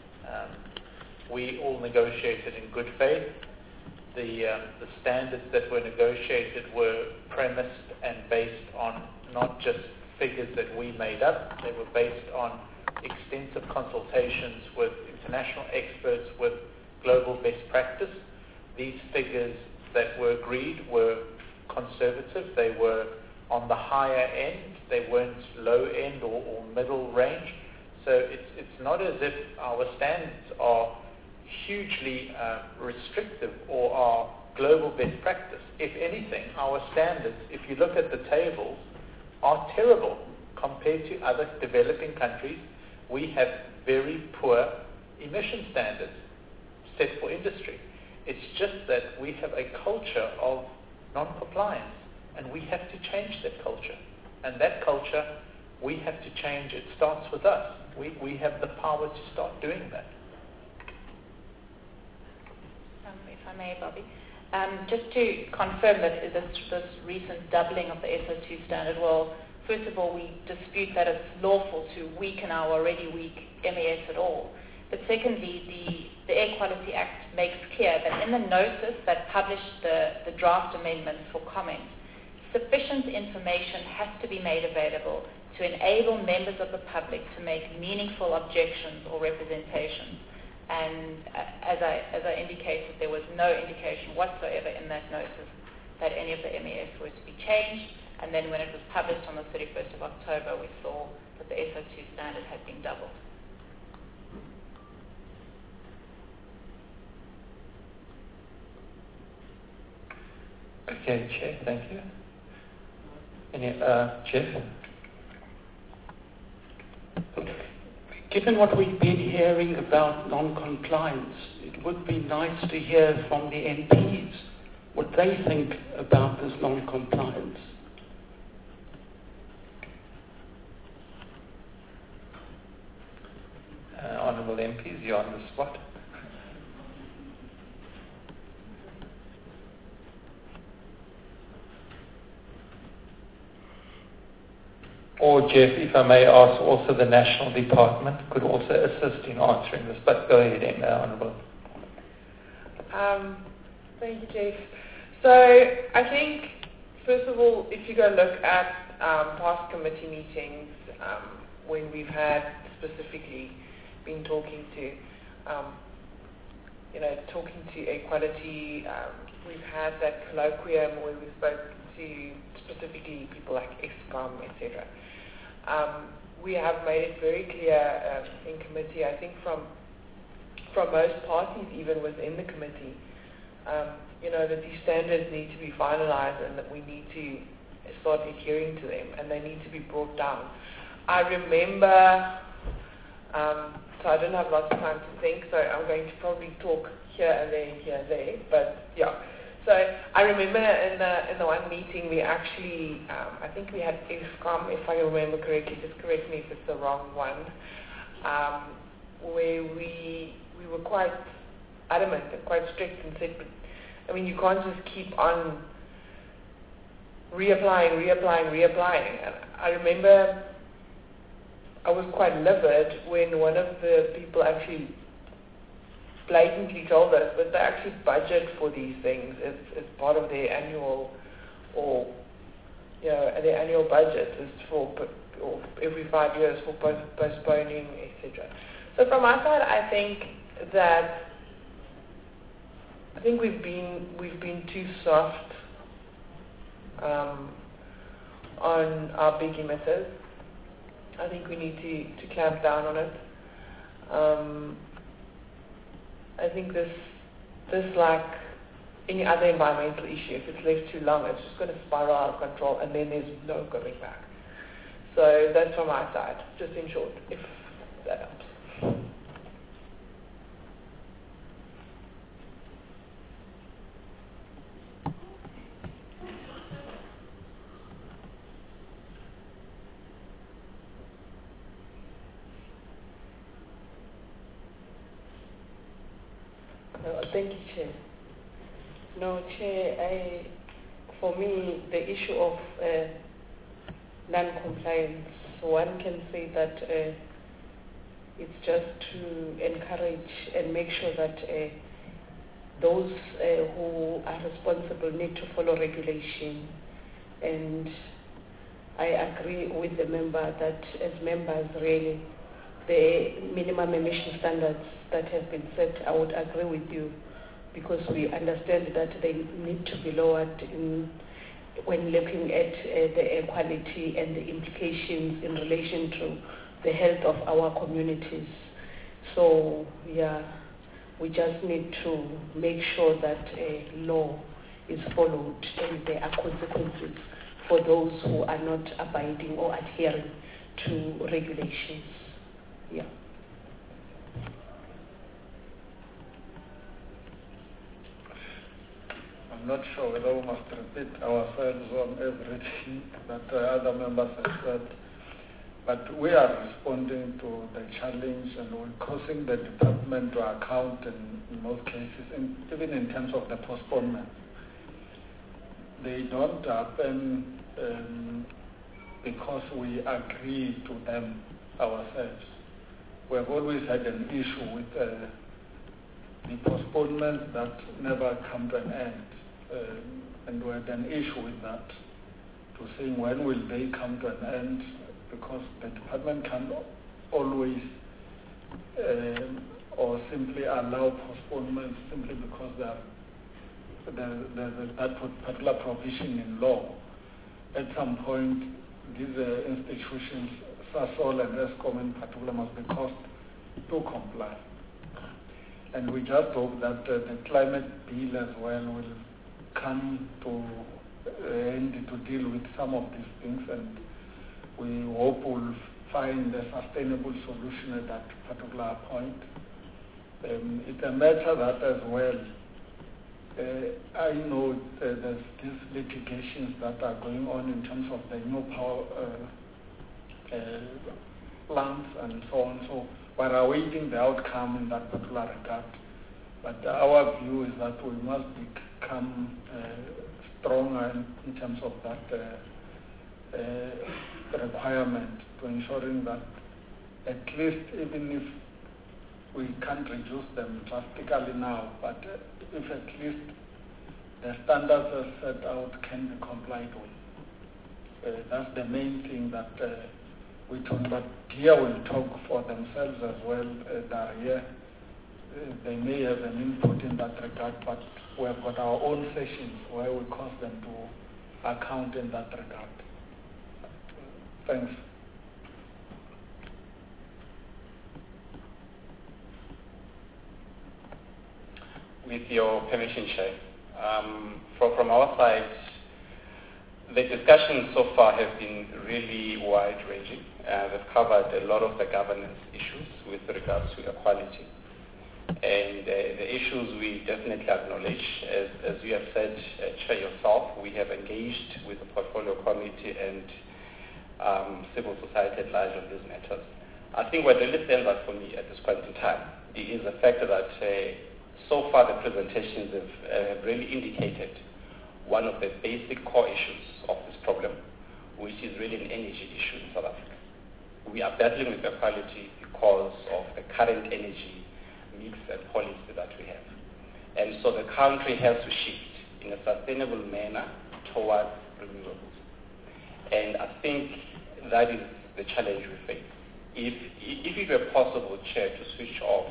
We all negotiated in good faith. The standards that were negotiated were premised and based on not just figures that we made up. They were based on extensive consultations with international experts, with global best practice. These figures that were agreed were conservative. They were on the higher end. They weren't low end or middle range. So it's not as if our standards are hugely restrictive or are global best practice. If anything, our standards, if you look at the tables, are terrible compared to other developing countries. We have very poor emission standards set for industry. It's just that we have a culture of non-compliance, and we have to change that culture. And that culture, we have to change. It starts with us. We have the power to start doing that. If I may, Bobby. Just to confirm that this recent doubling of the SO2 standard, well, first of all, we dispute that it's lawful to weaken our already weak MES at all. But secondly, the Air Quality Act makes clear that in the notice that published the draft amendments for comment, sufficient information has to be made available to enable members of the public to make meaningful objections or representations. And as I indicated, there was no indication whatsoever in that notice that any of the MES were to be changed. And then when it was published on the 31st of October, we saw that the SO2 standard had been doubled. Okay, Chair, thank you. Any, Jeff? Given what we've been hearing about non-compliance, it would be nice to hear from the MPs what they think about this non-compliance. Honourable MPs, you're on the spot. Or Jeff, if I may ask, also the National Department could also assist in answering this. But go ahead, Honourable. Thank you, Jeff. So I think, first of all, if you go look at past committee meetings, when we've had specifically been talking to, talking to equality, we've had that colloquium where we spoke to specifically people like ESCOM, etc. We have made it very clear in committee, I think from most parties, even within the committee, that these standards need to be finalized and that we need to start adhering to them and they need to be brought down. I remember, so I don't have lots of time to think, so I'm going to probably talk here and there, but yeah. So I remember in the one meeting we actually, I think we had ESCOM, if I remember correctly, just correct me if it's the wrong one, where we were quite adamant and quite strict and said, you can't just keep on reapplying. And I remember I was quite livid when one of the people actually blatantly told us that they actually budget for these things. It's part of their annual, or their annual budget is for every 5 years for postponing, etc. So from our side, I think we've been too soft on our big emitters. I think we need to clamp down on it. I think this like any other environmental issue, if it's left too long, it's just going to spiral out of control and then there's no going back. So that's from my side, just in short, if that helps. Thank you, Chair. No, Chair, for me, the issue of non-compliance, one can say that it's just to encourage and make sure that those who are responsible need to follow regulation. And I agree with the member that as members, really, the minimum emission standards that have been set, I would agree with you, because we understand that they need to be lowered when looking at the air quality and the implications in relation to the health of our communities. So, yeah, we just need to make sure that a law is followed and there are consequences for those who are not abiding or adhering to regulations. Yeah. I'm not sure whether we must repeat ourselves on everything that other members have said, but we are responding to the challenge and we're causing the department to account in most cases, even in terms of the postponement. They don't happen because we agree to them ourselves. We have always had an issue with the postponements that never come to an end. And we had an issue with that, to saying when will they come to an end, because the department can always or simply allow postponements simply because there's that particular provision in law. At some point, these institutions, SASOL and ESCOM in particular, must be caused to comply. And we just hope that the climate bill as well will come to end to deal with some of these things, and we hope we'll find a sustainable solution at that particular point. It's a matter that as well, I know there's these litigations that are going on in terms of the new power plants and so on. So we're awaiting the outcome in that particular regard. But our view is that we must become stronger in terms of that requirement to ensuring that at least even if we can't reduce them drastically now, but if at least the standards are set out can be complied with. That's the main thing that we talk about. Here will talk for themselves as well. They're here. They may have an input in that regard, but we have got our own sessions where we cause them to account in that regard. Thanks. With your permission, Chair, from our side, the discussions so far have been really wide-ranging. They've covered a lot of the governance issues with regards to equality. And the issues we definitely acknowledge, as you have said, Chair, yourself, we have engaged with the Portfolio Committee and civil society at large on these matters. I think what really stands out for me at this point in time is the fact that so far the presentations have really indicated one of the basic core issues of this problem, which is really an energy issue in South Africa. We are battling with equality because of the current energy mix and policy that we have. And so the country has to shift in a sustainable manner towards renewables. And I think that is the challenge we face. If it were possible, Chair, to switch off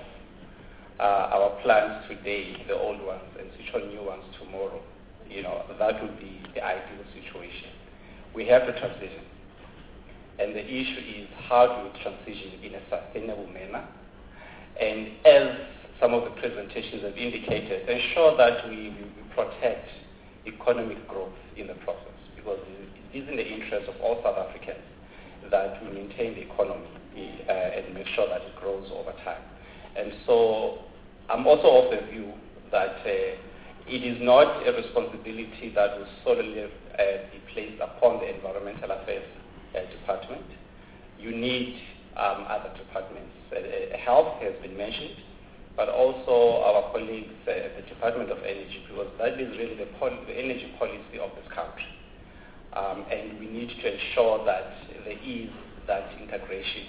our plans today, the old ones, and switch on new ones tomorrow, that would be the ideal situation. We have to transition. And the issue is how do we transition in a sustainable manner? And as some of the presentations have indicated, ensure that we protect economic growth in the process, because it is in the interest of all South Africans that we maintain the economy and make sure that it grows over time. And so I'm also of the view that it is not a responsibility that will solely be placed upon the Environmental Affairs Department. You need other departments. Health has been mentioned, but also our colleagues at the Department of Energy, because that is really the energy policy of this country. And we need to ensure that there is that integration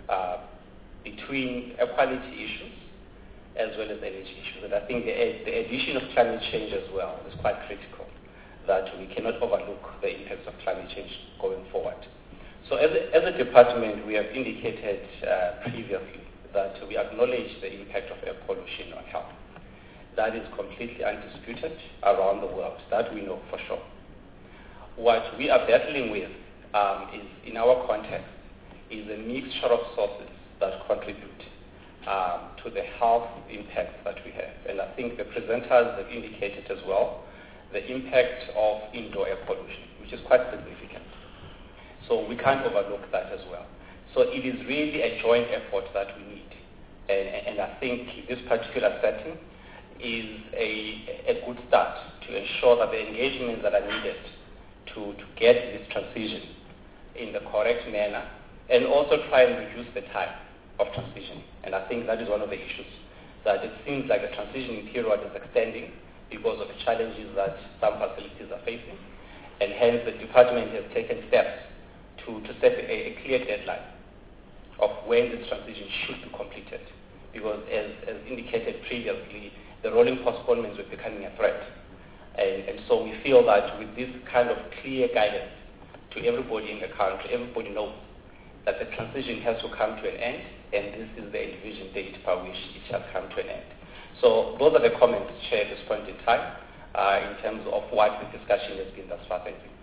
between equality issues as well as energy issues. And I think the addition of climate change as well is quite critical, that we cannot overlook the impacts of climate change going forward. So as a department, we have indicated previously that we acknowledge the impact of air pollution on health. That is completely undisputed around the world. That we know for sure. What we are battling with is, in our context, is a mixture of sources that contribute to the health impacts that we have. And I think the presenters have indicated as well the impact of indoor air pollution, which is quite significant. So we can't overlook that as well. So it is really a joint effort that we need. And I think this particular setting is a good start to ensure that the engagements that are needed to get this transition in the correct manner, and also try and reduce the time of transition. And I think that is one of the issues, that it seems like the transitioning period is extending because of the challenges that some facilities are facing. And hence the department has taken steps to set a clear deadline of when this transition should be completed. Because as indicated previously, the rolling postponements were becoming a threat. And so we feel that with this kind of clear guidance to everybody in the country, everybody knows that the transition has to come to an end, and this is the envisioned date by which it shall come to an end. So those are the comments, Chair, at this point in time, in terms of what the discussion has been thus far. Thank you.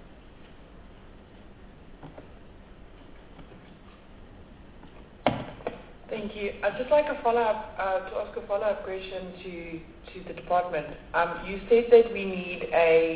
Thank you. I'd just like to ask a follow-up question to the department. You said that we need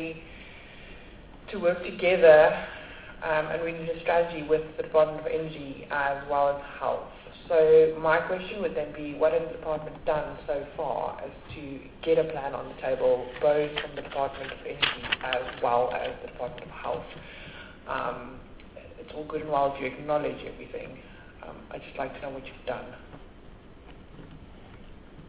to work together, and we need a strategy with the Department of Energy as well as Health. So my question would then be, what has the department done so far as to get a plan on the table, both from the Department of Energy as well as the Department of Health? It's all good and well if you acknowledge everything. I'd just like to know what you've done.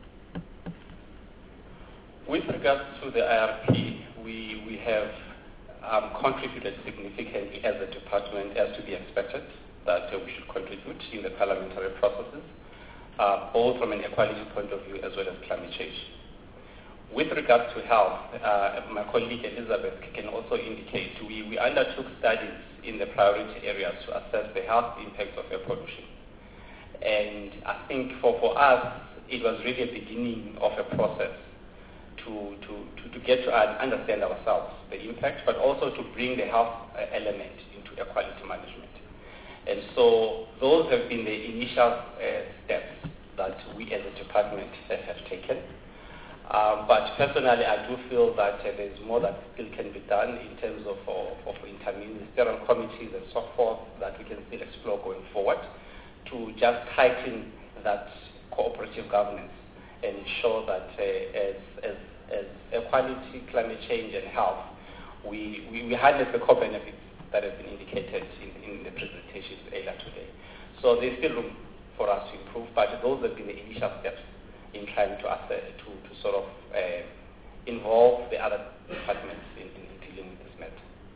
With regards to the IRP, we have contributed significantly as a department, as to be expected, that we should contribute in the parliamentary processes, both from an equality point of view as well as climate change. With regards to health, my colleague Elizabeth can also indicate we undertook studies in the priority areas to assess the health impacts of air pollution. And I think for us, it was really a beginning of a process to get to understand ourselves, the impact, but also to bring the health element into air quality management. And so those have been the initial steps that we as a department have taken. But personally, I do feel that there's more that still can be done in terms of interministerial committees and so forth that we can still explore going forward to just tighten that cooperative governance and ensure that as equality, climate change, and health, we harness the core benefits that have been indicated in the presentations earlier today. So there's still room for us to improve, but those have been the initial steps in trying to sort of involve the other departments in dealing with this matter.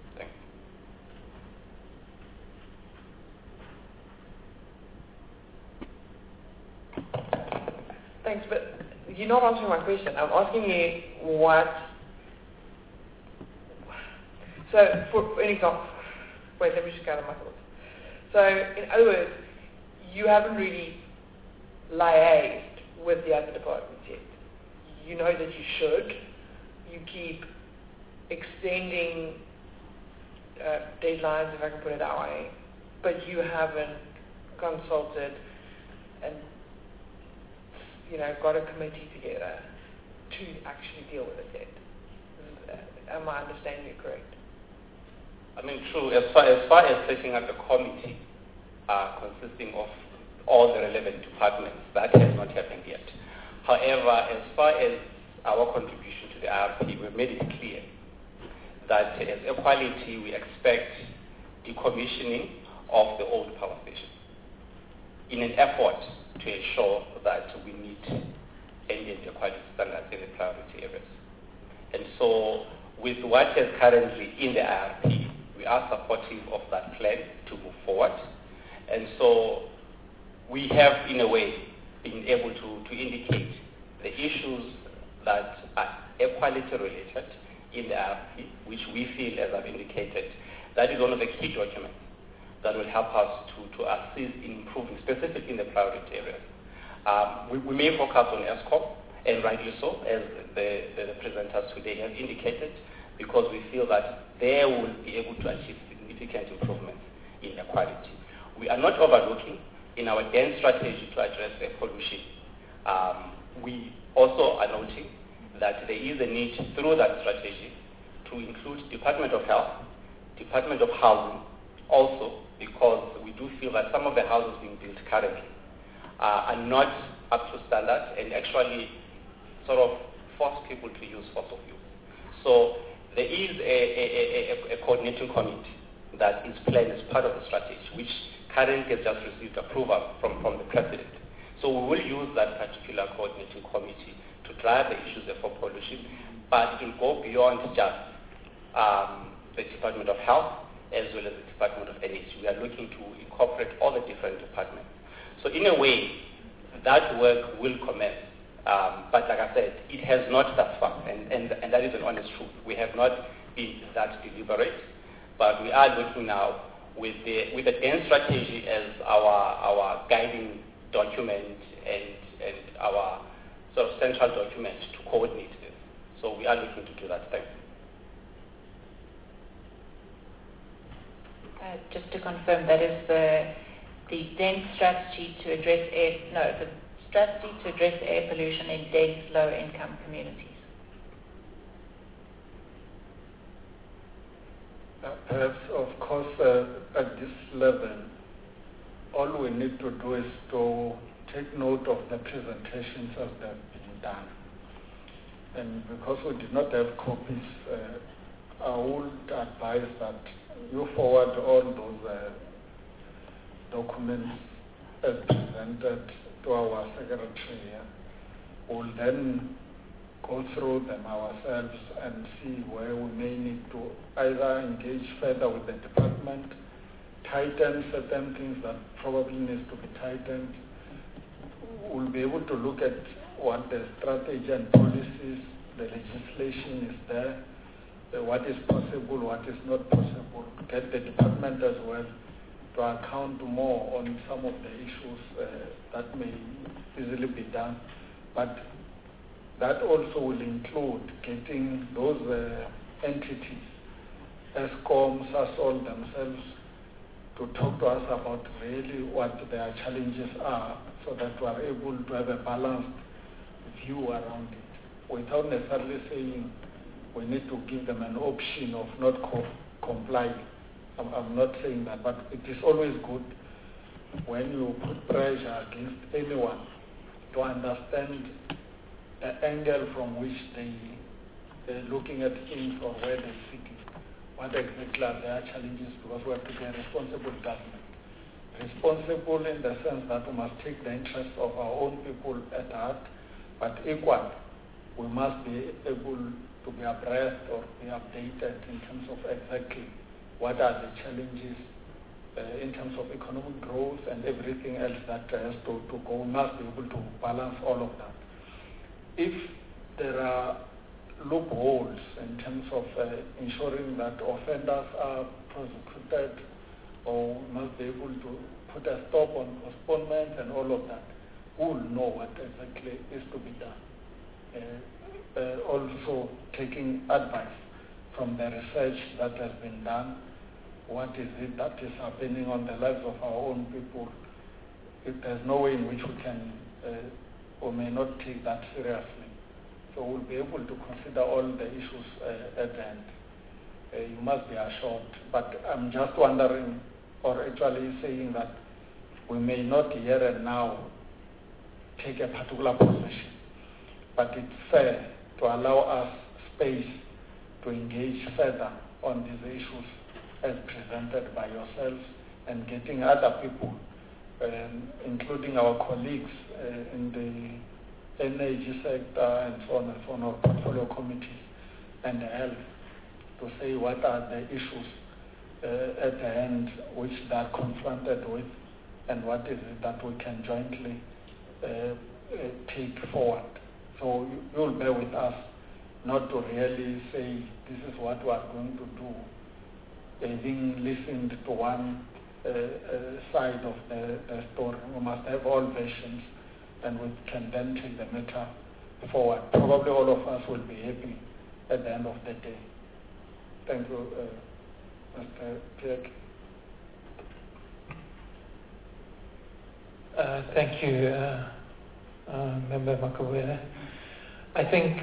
Thanks, but you're not answering my question. I'm asking you what. So, for an example, wait, let me just gather my thoughts. So, in other words, you haven't really liaised with the other departments yet. You know that you should. You keep extending deadlines, if I can put it that way, but you haven't consulted and got a committee together to actually deal with it yet. Am I understanding you correct? I mean, true. As far as setting up a committee consisting of all the relevant departments, that has not happened yet. However, as far as our contribution to the IRP, we've made it clear that as equality, we expect decommissioning of the old power station in an effort to ensure that we meet ambient equality standards in the priority areas. And so, with what is currently in the IRP, we are supportive of that plan to move forward. And so, we have, in a way, been able to indicate the issues that are equality related in the IRP, which we feel, as I've indicated, that is one of the key documents that will help us to assist in improving, specifically in the priority areas. We may focus on ESCOM, and rightly so, as the presenters today have indicated, because we feel that they will be able to achieve significant improvements in equality. We are not overlooking in our dense strategy to address air pollution. We also are noting that there is a need through that strategy to include Department of Health, Department of Housing, also because we do feel that some of the houses being built currently are not up to standard and actually sort of force people to use fossil fuels. So there is a coordinating committee that is planned as part of the strategy, which currently has just received approval from the President. So we will use that particular coordinating committee to drive the issues of air pollution, but it will go beyond just the Department of Health as well as the Department of Energy. We are looking to incorporate all the different departments. So in a way, that work will commence. But like I said, it has not thus far, and that is an honest truth. We have not been that deliberate, but we are looking now with the dense strategy as our guiding document and our sort of central document to coordinate this. So we are looking to do that. Thanks. Just to confirm, that is the dense strategy to address the strategy to address air pollution in dense, low-income communities. Perhaps, of course, at this level, all we need to do is to take note of the presentations as they've been done. And because we did not have copies, I would advise that you forward all those documents as presented to our secretary. We'll then go through them ourselves and see where we may need to either engage further with the department, tighten certain things that probably needs to be tightened. We'll be able to look at what the strategy and policies, the legislation is there, what is possible, what is not possible, get the department as well to account more on some of the issues that may easily be done. But that also will include getting those entities, ESCOM, SASOL themselves, to talk to us about really what their challenges are so that we are able to have a balanced view around it without necessarily saying we need to give them an option of not complying. I'm not saying that, but it is always good when you put pressure against anyone to understand the angle from which they're looking at things or where they're sitting. What exactly are their challenges, because we have to be a responsible government. Responsible in the sense that we must take the interests of our own people at heart, but equally, we must be able to be abreast or be updated in terms of exactly what are the challenges in terms of economic growth and everything else that has to go. We must be able to balance all of that. If there are loopholes in terms of ensuring that offenders are prosecuted, or we must be able to put a stop on postponement and all of that, we will know what exactly is to be done. Also taking advice from the research that has been done. What is it that is happening on the lives of our own people? If there's no way in which we can or may not take that seriously. So we'll be able to consider all the issues at the end. You must be assured. But I'm just wondering, or actually saying that we may not here and now take a particular position, but it's fair to allow us space to engage further on these issues as presented by yourselves and getting other people, including our colleagues in the energy sector and so on and so on, our portfolio committees and the health, to say what are the issues at the end which they are confronted with and what is it that we can jointly take forward. So you'll bear with us not to really say this is what we are going to do, having listened to one side of the story. We must have all versions and we can then take the matter forward. Probably all of us will be happy at the end of the day. Thank you, Mr. Pierre. Thank you, Member Makawela. I think,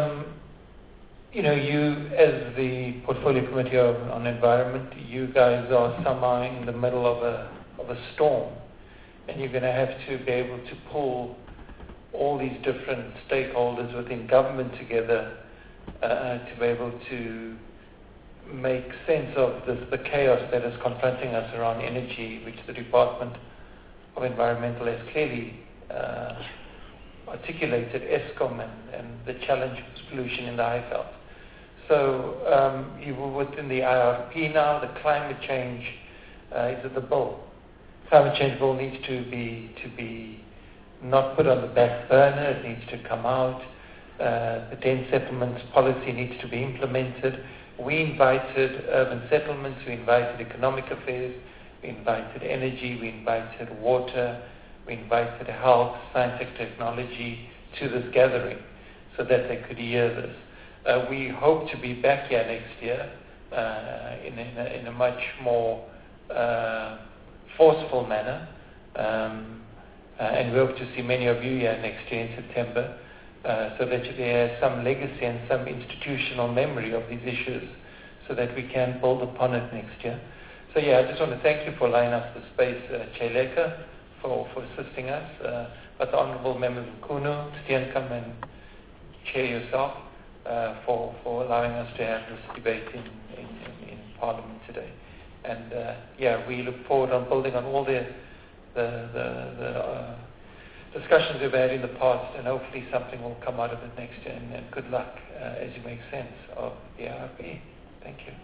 you as the Portfolio Committee on Environment, you guys are somehow in the middle of a storm, and you're going to have to be able to pull all these different stakeholders within government together to be able to make sense of the chaos that is confronting us around energy, which the Department of Environmental has clearly articulated, ESCOM and the challenge of pollution in the Highveld. So you were within the IRP now. The climate change is at the bill. Climate change bill needs to be not put on the back burner. It needs to come out. The dense settlements policy needs to be implemented. We invited urban settlements. We invited economic affairs. We invited energy. We invited water. We invited health, science and technology to this gathering so that they could hear this. We hope to be back here next year in a much more forceful manner. And we hope to see many of you here next year in September so that there is some legacy and some institutional memory of these issues so that we can build upon it next year. So I just want to thank you for allowing us the space, Chaileka, for assisting us, but the Honourable Members Mkhunu, Steenkamp, and Chair yourself for allowing us to have this debate in Parliament today. And we look forward on building on all the discussions we've had in the past, and hopefully something will come out of it next year. And good luck as you make sense of the RRP. Thank you.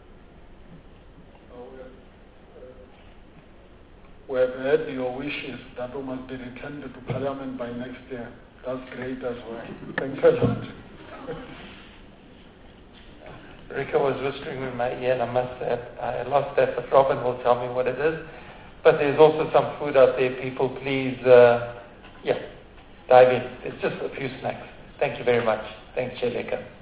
We have heard your wishes that we must be returned to Parliament by next year. That's great as well. Thanks a lot. Rika was whispering in my ear, and I lost that, but Robin will tell me what it is. But there's also some food out there. People, please, dive in. There's just a few snacks. Thank you very much. Thanks, Jeleka.